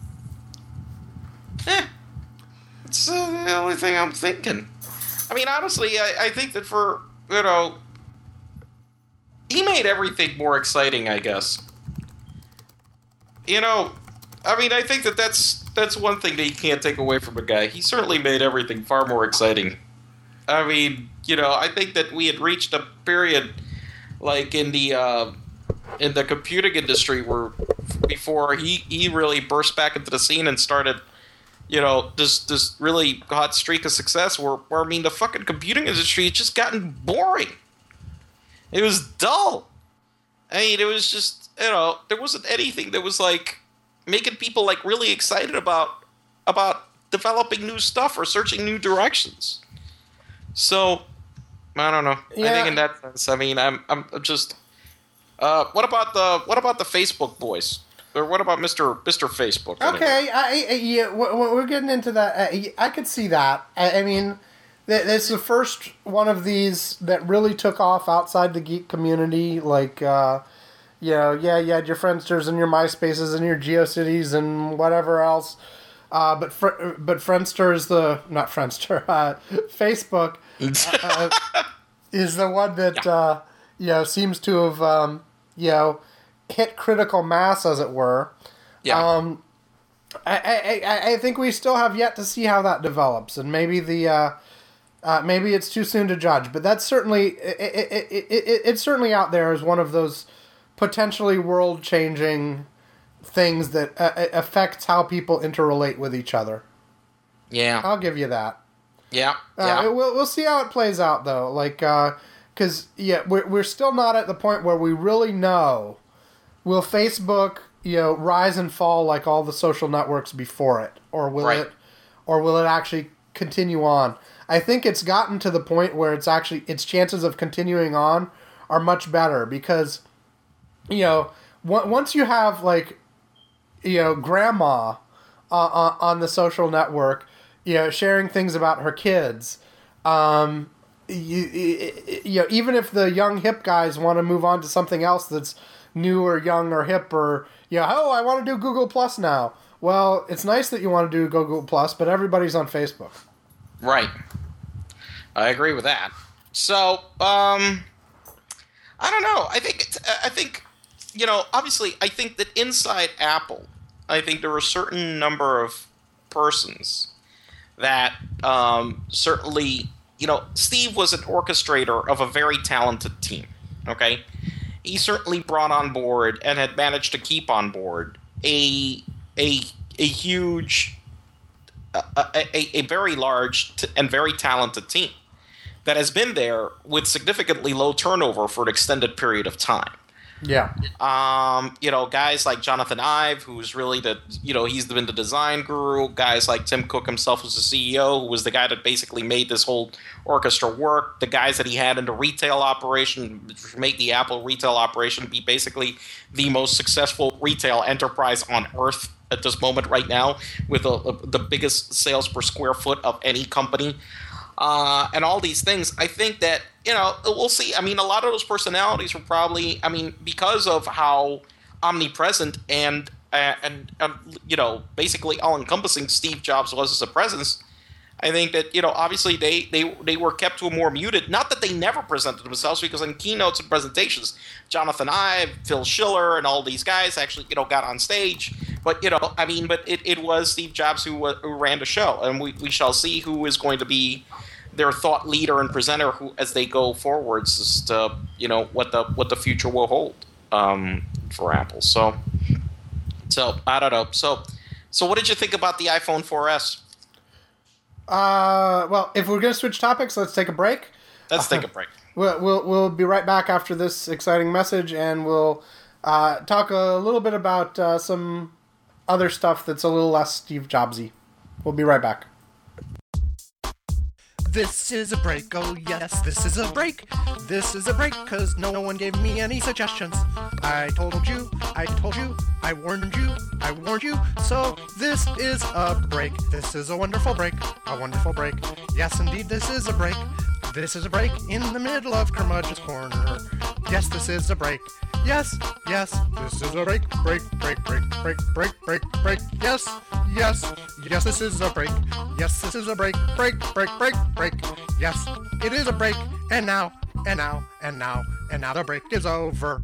eh, it's uh, the only thing I'm thinking. I mean, honestly, I, I think that for you know, he made everything more exciting, I guess. You know, I mean, I think that that's that's one thing that you can't take away from a guy. He certainly made everything far more exciting. I mean, you know, I think that we had reached a period, like in the uh, in the computing industry, where before he, he really burst back into the scene and started, you know, this this really hot streak of success. Where, where I mean, the fucking computing industry had just gotten boring. It was dull. I mean, it was just. You know, there wasn't anything that was like making people like really excited about about developing new stuff or searching new directions. So, I don't know. I Yeah. think in that sense, I mean, I'm I'm just. Uh, what about the what about the Facebook boys? Or what about Mister Mister Facebook? Anyway? Okay, I, I yeah, we're we're getting into that. I, I could see that. I, I mean, th- this is the first one of these that really took off outside the geek community. Like, uh, you know, yeah, you had your Friendsters and your MySpaces and your GeoCities and whatever else. Uh, but fr- but Friendster is the not Friendster. Uh, Facebook uh, is the one that uh, you know seems to have um, you know hit critical mass, as it were. Yeah. Um, I, I I think we still have yet to see how that develops, and maybe the uh, uh, maybe it's too soon to judge. But that's certainly it, it, it, it, it's certainly out there as one of those potentially world changing things that uh, affects how people interrelate with each other. Yeah. I'll give you that. Yeah. Uh, Yeah. We'll we'll see how it plays out though. Like, because yeah, we're we're still not at the point where we really know. Will Facebook, you know, rise and fall like all the social networks before it, or will Right. it, or will it actually continue on? I think it's gotten to the point where it's actually its chances of continuing on are much better because, you know, w- once you have like, you know, grandma uh, on the social network, you know, sharing things about her kids, um, you, you, you know, even if the young hip guys want to move on to something else that's new or young or hip or, you know, oh, I want to do Google Plus now. Well, it's nice that you want to do Google Plus, but everybody's on Facebook. Right. I agree with that. So, um, I don't know. I think, it's, I think, you know, obviously, I think that inside Apple, I think there are a certain number of persons that um, certainly, you know, Steve was an orchestrator of a very talented team, okay? He certainly brought on board and had managed to keep on board a a a huge, a, a, a very large t- and very talented team that has been there with significantly low turnover for an extended period of time. Yeah. Um, you know, guys like Jonathan Ive, who's really the, you know, he's been the design guru. Guys like Tim Cook himself, who's the C E O, who was the guy that basically made this whole orchestra work. The guys that he had in the retail operation, make the Apple retail operation be basically the most successful retail enterprise on earth at this moment right now, with a, a, the biggest sales per square foot of any company. Uh, and all these things, I think that, you know, we'll see. I mean, a lot of those personalities were probably, I mean, because of how omnipresent and, uh, and um, you know, basically all-encompassing Steve Jobs was as a presence, I think that, you know, obviously they, they, they were kept to a more muted, not that they never presented themselves, because in keynotes and presentations, Jonathan Ive, Phil Schiller, and all these guys actually, you know, got on stage. But, you know, I mean, but it, it was Steve Jobs who, uh, who ran the show, and we, we shall see who is going to be their thought leader and presenter who, as they go forwards, as to, you know, what the what the future will hold um, for Apple. So, so I don't know. So, so what did you think about the iPhone four S? Uh, well, if we're gonna switch topics, let's take a break. Let's take a break. We'll we'll, we'll be right back after this exciting message, and we'll uh, talk a little bit about uh, some other stuff that's a little less Steve Jobsy. We'll be right back. This is a break, oh yes, this is a break. This is a break, cause no one gave me any suggestions. I told you, I told you, I warned you, I warned you. So this is a break. This is a wonderful break, a wonderful break. Yes, indeed, this is a break. This is a break in the middle of Curmudgeon's Corner. Yes, this is a break. Yes, yes, this is a break, break, break, break, break, break, break, break. Yes, yes, yes, this is a break. Yes, this is a break, break, break, break, break. Yes, it is a break. And now, and now, and now, and now the break is over.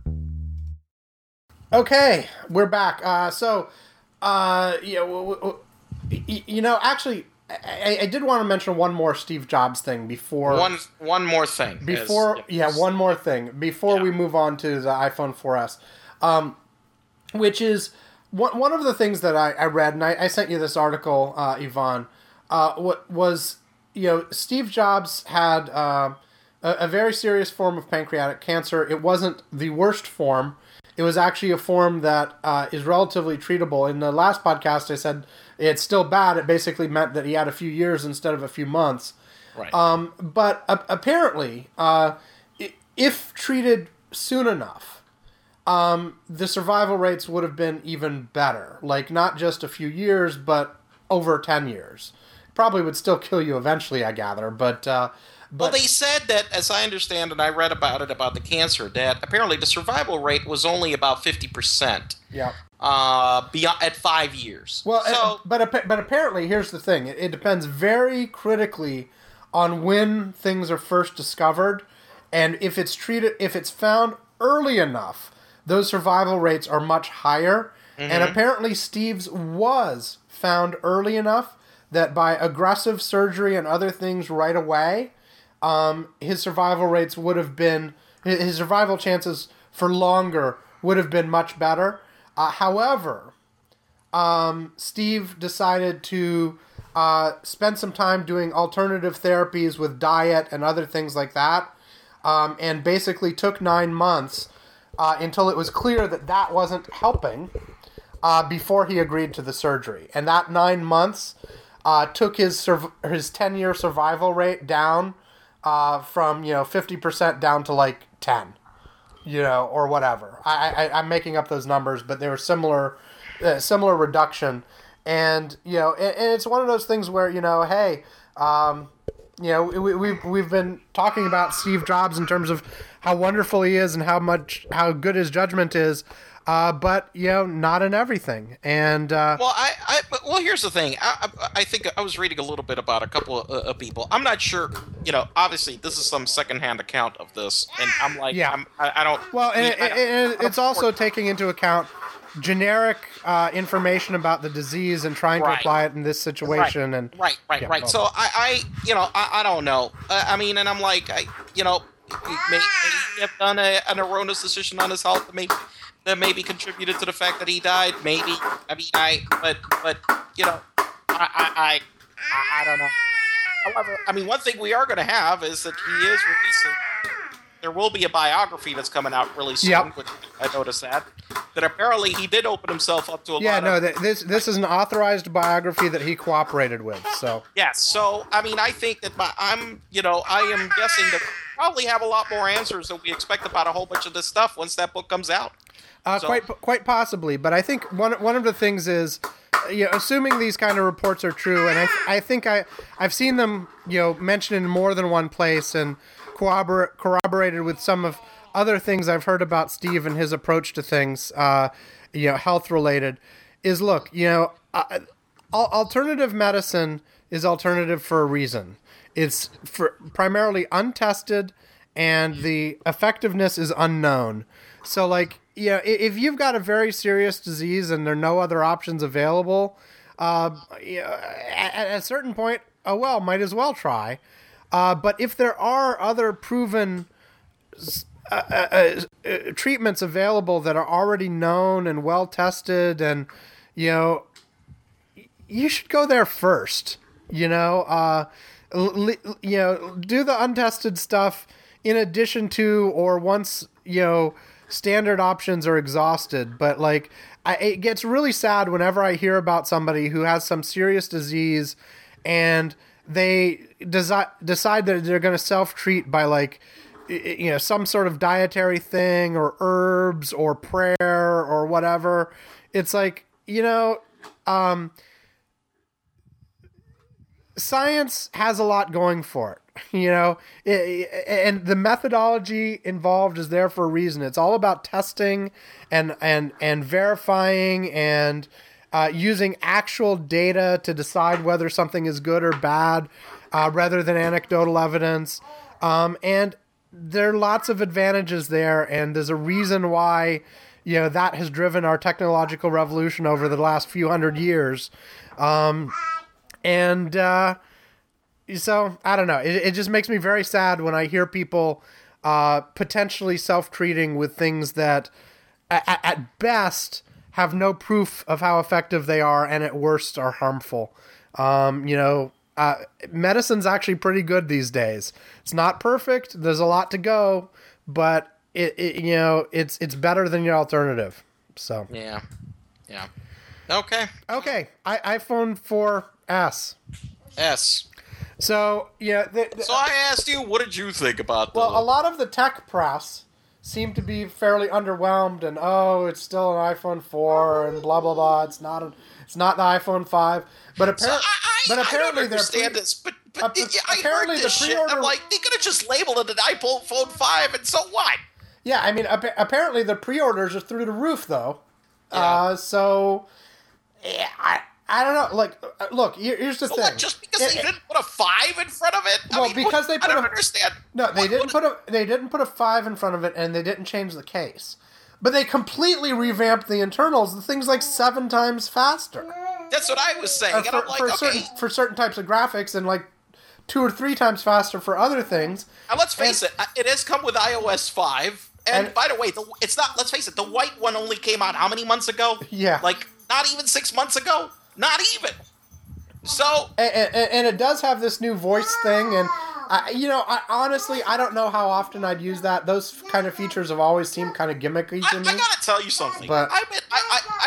Okay, we're back. Uh, so, uh, yeah, w- w- w- you know, actually, I, I did want to mention one more Steve Jobs thing before. One one more thing. Before, is, yeah, one more thing before yeah. we move on to the iPhone four S, um, which is one one of the things that I, I read, and I, I sent you this article, uh, Yvonne. Uh, what was you know Steve Jobs had uh, a, a very serious form of pancreatic cancer. It wasn't the worst form. It was actually a form that uh, is relatively treatable. In the last podcast, I said it's still bad. It basically meant that he had a few years instead of a few months. Right. Um, but uh, apparently, uh, if treated soon enough, um, the survival rates would have been even better. Like, not just a few years, but over ten years. Probably would still kill you eventually, I gather. But, uh, but well, they said that, as I understand, and I read about it, about the cancer, that apparently the survival rate was only about fifty percent. Yeah. Uh, beyond at five years. Well, so, uh, but but apparently, here's the thing: it, it depends very critically on when things are first discovered, and if it's treated, if it's found early enough, those survival rates are much higher. Mm-hmm. And apparently, Steve's was found early enough that by aggressive surgery and other things right away, um, his survival rates would have been his survival chances for longer would have been much better. Uh, however, um, Steve decided to uh, spend some time doing alternative therapies with diet and other things like that, um, and basically took nine months uh, until it was clear that that wasn't helping uh, before he agreed to the surgery. And that nine months uh, took his sur- his ten year survival rate down uh, from you know fifty percent down to like ten, you know, or whatever. I, I I'm making up those numbers, but they were similar uh, similar reduction, and you know, and, and it's one of those things where you know, hey. Um, You know, we, we've we've been talking about Steve Jobs in terms of how wonderful he is and how much how good his judgment is, uh, but you know, not in everything. And uh, well, I, I well, here's the thing. I, I, I think I was reading a little bit about a couple of, uh, of people. I'm not sure. You know, obviously, this is some secondhand account of this, and I'm like, Yeah. I'm, I, I don't. well, and it, I don't- it, I don't it's also support- taking into account generic uh, information about the disease and trying to Right. apply it in this situation. right, And right, right, Yeah, right. well. So I, I, you know, I, I don't know. Uh, I mean, and I'm like, I, you know, may, maybe he have done a, an erroneous decision on his health that maybe that maybe contributed to the fact that he died. Maybe. I mean, I, but, but, you know, I, I, I, I, I don't know. However, I mean, one thing we are going to have is that he is releasing. There will be a biography that's coming out really soon. Yep. Which I noticed that that apparently he did open himself up to a yeah, lot no, of. th- this this is an authorized biography that he cooperated with. So Yes, so I mean, I think that my, I'm, you know, I am guessing that we'll probably have a lot more answers than we expect about a whole bunch of this stuff once that book comes out. Uh, So- quite quite possibly, but I think one one of the things is, you know, assuming these kind of reports are true, and I I think I I've seen them you know mentioned in more than one place and corrobor- corroborated with some of other things I've heard about Steve and his approach to things, uh, you know, health related. Is look, you know, uh, al- alternative medicine is alternative for a reason. It's for primarily untested, and the effectiveness is unknown. So, like, you know, i- if you've got a very serious disease and there are no other options available, uh, you know, at, at a certain point, oh well, might as well try. Uh, but if there are other proven uh, uh, uh, treatments available that are already known and well tested, and you know, you should go there first. You know, uh, li- you know, do the untested stuff in addition to or once you know standard options are exhausted. But like, I, it gets really sad whenever I hear about somebody who has some serious disease and they desi- decide that they're going to self-treat by like, you know, some sort of dietary thing or herbs or prayer or whatever. It's like, you know, um, science has a lot going for it, you know, it, and the methodology involved is there for a reason. It's all about testing and, and, and verifying and, Uh, using actual data to decide whether something is good or bad, uh, rather than anecdotal evidence. Um, and there are lots of advantages there, and there's a reason why, you know, that has driven our technological revolution over the last few hundred years. Um, and uh, so, I don't know. It, it just makes me very sad when I hear people uh, potentially self-treating with things that, at, at best, have no proof of how effective they are, and at worst are harmful. Um, you know, uh, medicine's actually pretty good these days. It's not perfect. There's a lot to go, but it, it you know, it's it's better than your alternative. So Yeah, yeah. Okay. okay, I, iPhone four S. S. So yeah, the, the, So I asked you, what did you think about the? well, a lot of the tech press seem to be fairly underwhelmed, and oh, it's still an iPhone four, and blah blah blah. It's not a, it's not the iPhone five, but So apparently, I, I, but I apparently don't they're understand pre- this, but, but ap- I apparently heard the this shit. I'm pre-order- like, they could have just labeled it an iPhone five, and so what? Yeah, I mean, ap- apparently the pre-orders are through the roof, though. Yeah. Uh, so yeah, I I don't know. Like, uh, look, here- here's the So thing. what? Just because It- they it- didn't put a five in front of it? I Well, mean, because what- they I put don't a- understand. No, they What- didn't what- put a they didn't put a five in front of it, and they didn't change the case. But they completely revamped the internals. The thing's like seven times faster. That's what I was saying, Uh, and for, I'm like, for okay. certain for certain types of graphics, and like two or three times faster for other things. Now let's face it, uh, it has come with iOS five. And, And- by the way, the, it's not. Let's face it, the white one only came out how many months ago? Yeah. like not even six months ago. Not even. So And, and, and it does have this new voice thing, and I, you know, I, honestly, I don't know how often I'd use that. Those kind of features have always seemed kind of gimmicky I, to I me. gotta tell you something. But- I, mean, I, I actually,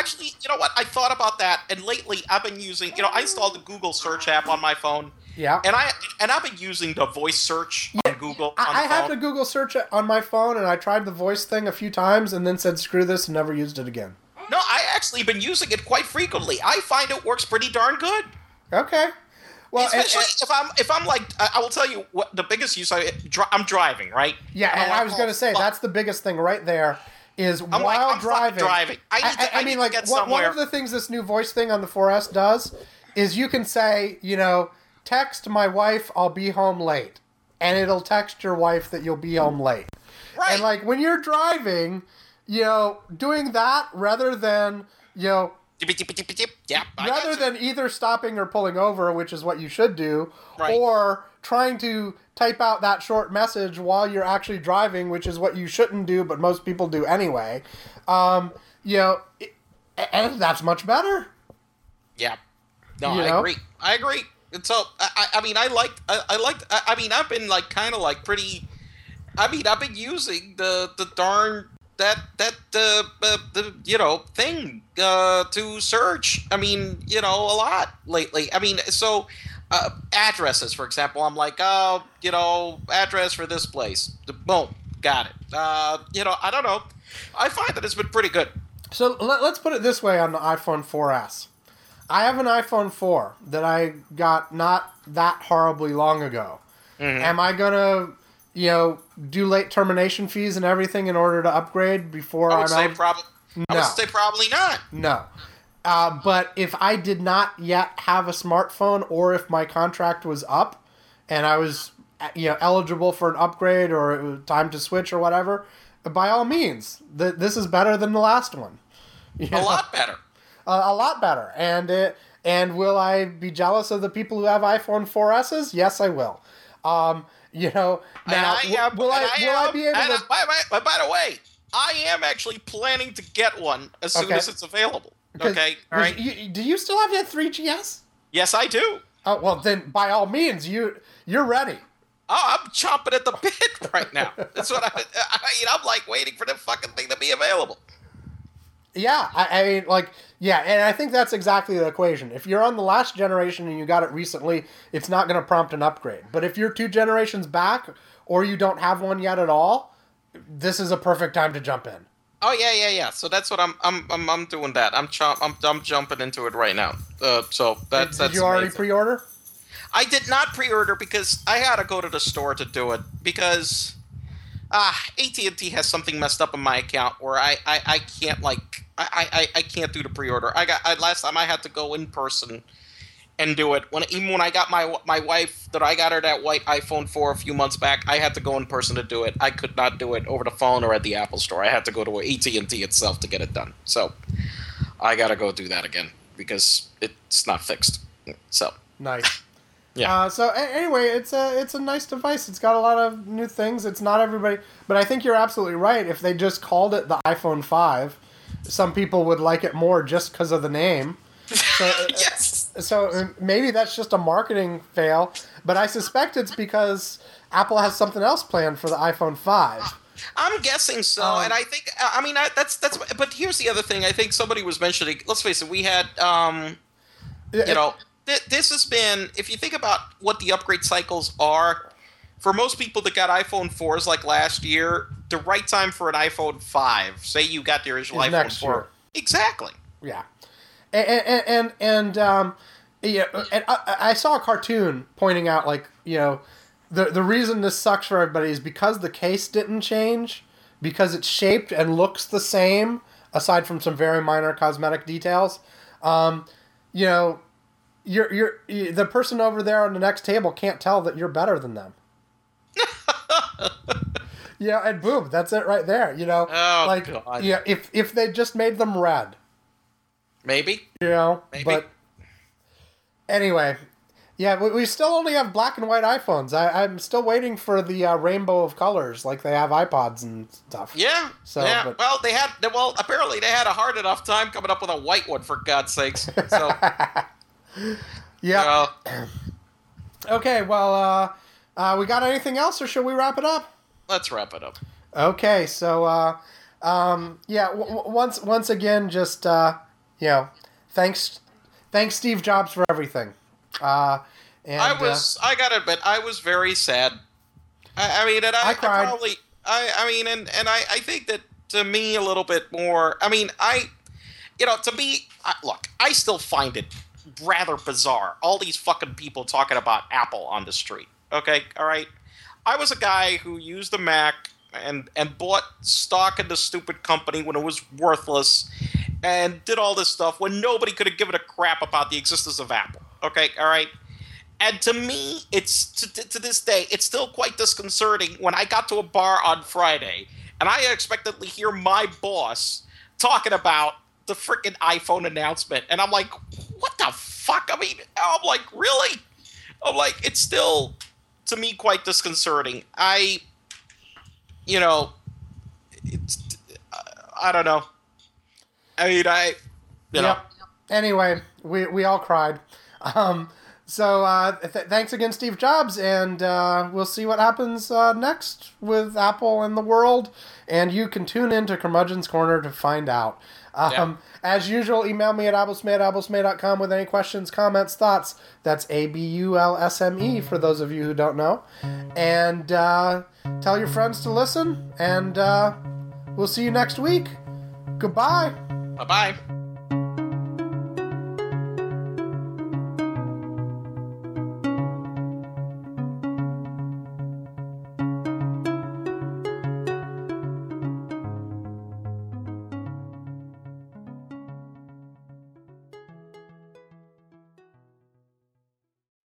you know what? I thought about that, and lately I've been using. You know, I installed the Google search app on my phone. Yeah. And I and I've been using the voice search Yeah, on Google. I, on the I have phone. the Google search on my phone, and I tried the voice thing a few times, and then said screw this and never used it again. No, I actually been using it quite frequently. I find it works pretty darn good. Okay. Well, and- Especially and- if I'm if I'm like I I will tell you what the biggest use I dri- I'm driving, right? yeah, And and I'm I like, was oh, going to say fuck. that's the biggest thing right there. Is I'm while like, I'm fucking driving, driving. I need to- I need mean, to like get one, one somewhere. of the things this new voice thing on the four S does is you can say, you know, text my wife, I'll be home late, and it'll text your wife that you'll be home late. Right. And like when you're driving, you know, doing that rather than you know Dip, dip, dip, dip. Yeah, I rather gotcha. than either stopping or pulling over, which is what you should do, Right. or trying to type out that short message while you're actually driving, which is what you shouldn't do, but most people do anyway. Um, you know, it, and that's much better. Yeah. No, You I know? agree. I agree. And so I, I I mean I liked I, I liked I, I mean I've been like kind of like pretty. I mean I've been using the the darn that that uh, uh, the you know thing uh, to search. I mean you know a lot lately. I mean so uh, addresses for example. I'm like oh you know address for this place. Boom, got it. Uh, you know I don't know. I find that it's been pretty good. So let, let's put it this way on the iPhone four S. I have an iPhone four that I got not that horribly long ago. Mm-hmm. Am I gonna, you know, do late termination fees and everything in order to upgrade before I would I'm say out? probably. I No. would say probably not. No. Uh, but if I did not yet have a smartphone, or if my contract was up and I was, you know, eligible for an upgrade or it was time to switch or whatever, by all means, th- this is better than the last one. You A know? lot better. Uh, a lot better. And it, and will I be jealous of the people who have iPhone four S's? Yes, I will. Um, you know, now And I am- will I and will I am- be able and to? I- by, by, by the way, I am actually planning to get one as soon Okay. as it's available. 'cause- Okay, all 'cause right. you- do you still have that three G S? Yes, I do. Oh well, then by all means, you you're ready. Oh, I'm chomping at the bit right now. That's what I, I mean. I'm like waiting for the fucking thing to be available. Yeah, I, I mean, like, yeah, and I think that's exactly the equation. If you're on the last generation and you got it recently, it's not going to prompt an upgrade. But if you're two generations back, or you don't have one yet at all, this is a perfect time to jump in. Oh yeah, yeah, yeah. So that's what I'm. I'm. I'm, I'm doing that. I'm, chomp, I'm. I'm jumping into it right now. Uh, so that's. Did that's you already amazing. pre-order? I did not pre-order because I had to go to the store to do it because ah, A T and T has something messed up in my account where I, I, I can't like I, I, I can't do the pre-order. I got I, last time I had to go in person and do it. When even when I got my my wife that I got her that white iPhone four a few months back, I had to go in person to do it. I could not do it over the phone or at the Apple store. I had to go to A T and T itself to get it done. So I got to go do that again because it's not fixed. So Nice. Yeah. Uh, so a- anyway, it's a it's a nice device. It's got a lot of new things. It's not everybody, but I think you're absolutely right. If they just called it the iPhone five, some people would like it more just because of the name. So, yes. so uh, maybe that's just a marketing fail, but I suspect it's because Apple has something else planned for the iPhone five. I'm guessing so, Um, and I think I mean I, that's that's. But here's the other thing. I think somebody was mentioning. Let's face it. We had, um, you know, th- this has been. If you think about what the upgrade cycles are, for most people that got iPhone fours like last year, the right time for an iPhone five. Say you got the original Is iPhone next four. year. Exactly. Yeah, and and and, and um, yeah, and I, I saw a cartoon pointing out like you know, the the reason this sucks for everybody is because the case didn't change, because it's shaped and looks the same aside from some very minor cosmetic details. Um, you know, you're you're you, the person over there on the next table can't tell that you're better than them. Yeah, and boom, that's it right there. You know, Oh, like God. yeah, if if they just made them red. Maybe. You know, Maybe. but anyway, yeah, we, we still only have black and white iPhones. I, I'm still waiting for the uh, rainbow of colors, like they have iPods and stuff. Yeah. So, yeah. but- Well, they had. Well, apparently they had a hard enough time coming up with a white one. For God's sakes. So. Yeah. uh, Okay. Well, uh, uh, we got anything else, or should we wrap it up? let's wrap it up. Okay. So, uh, um, yeah. W- w- once once again, just uh, you know, thanks, thanks Steve Jobs for everything. Uh, and, I was, uh, I gotta admit, I was very sad. I, I mean, and I, I cried. I probably, I, I mean, and, and I, I think that to me a little bit more, I mean, I, you know, to me, I, look, I still find it rather bizarre. All these fucking people talking about Apple on the street. Okay, all right? I was a guy who used the Mac and, and bought stock in the stupid company when it was worthless and did all this stuff when nobody could have given a crap about the existence of Apple. Okay, all right? And to me, it's to, to this day, it's still quite disconcerting when I got to a bar on Friday and I expected to hear my boss talking about the freaking iPhone announcement. And I'm like, what the fuck? I mean, I'm like, really? I'm like, it's still, to me, quite disconcerting. I, you know, it's, I don't know. I mean, I, you know. Yep. Anyway, we, we all cried. Um, so uh, th- thanks again, Steve Jobs, and uh, we'll see what happens uh, next with Apple and the world. And you can tune in to Curmudgeon's Corner to find out. Um, Yeah. As usual, email me at abulsme at abulsme dot com with any questions, comments, thoughts. That's A B U L S M E for those of you who don't know. And uh, tell your friends to listen, and uh, we'll see you next week. Goodbye. Bye-bye.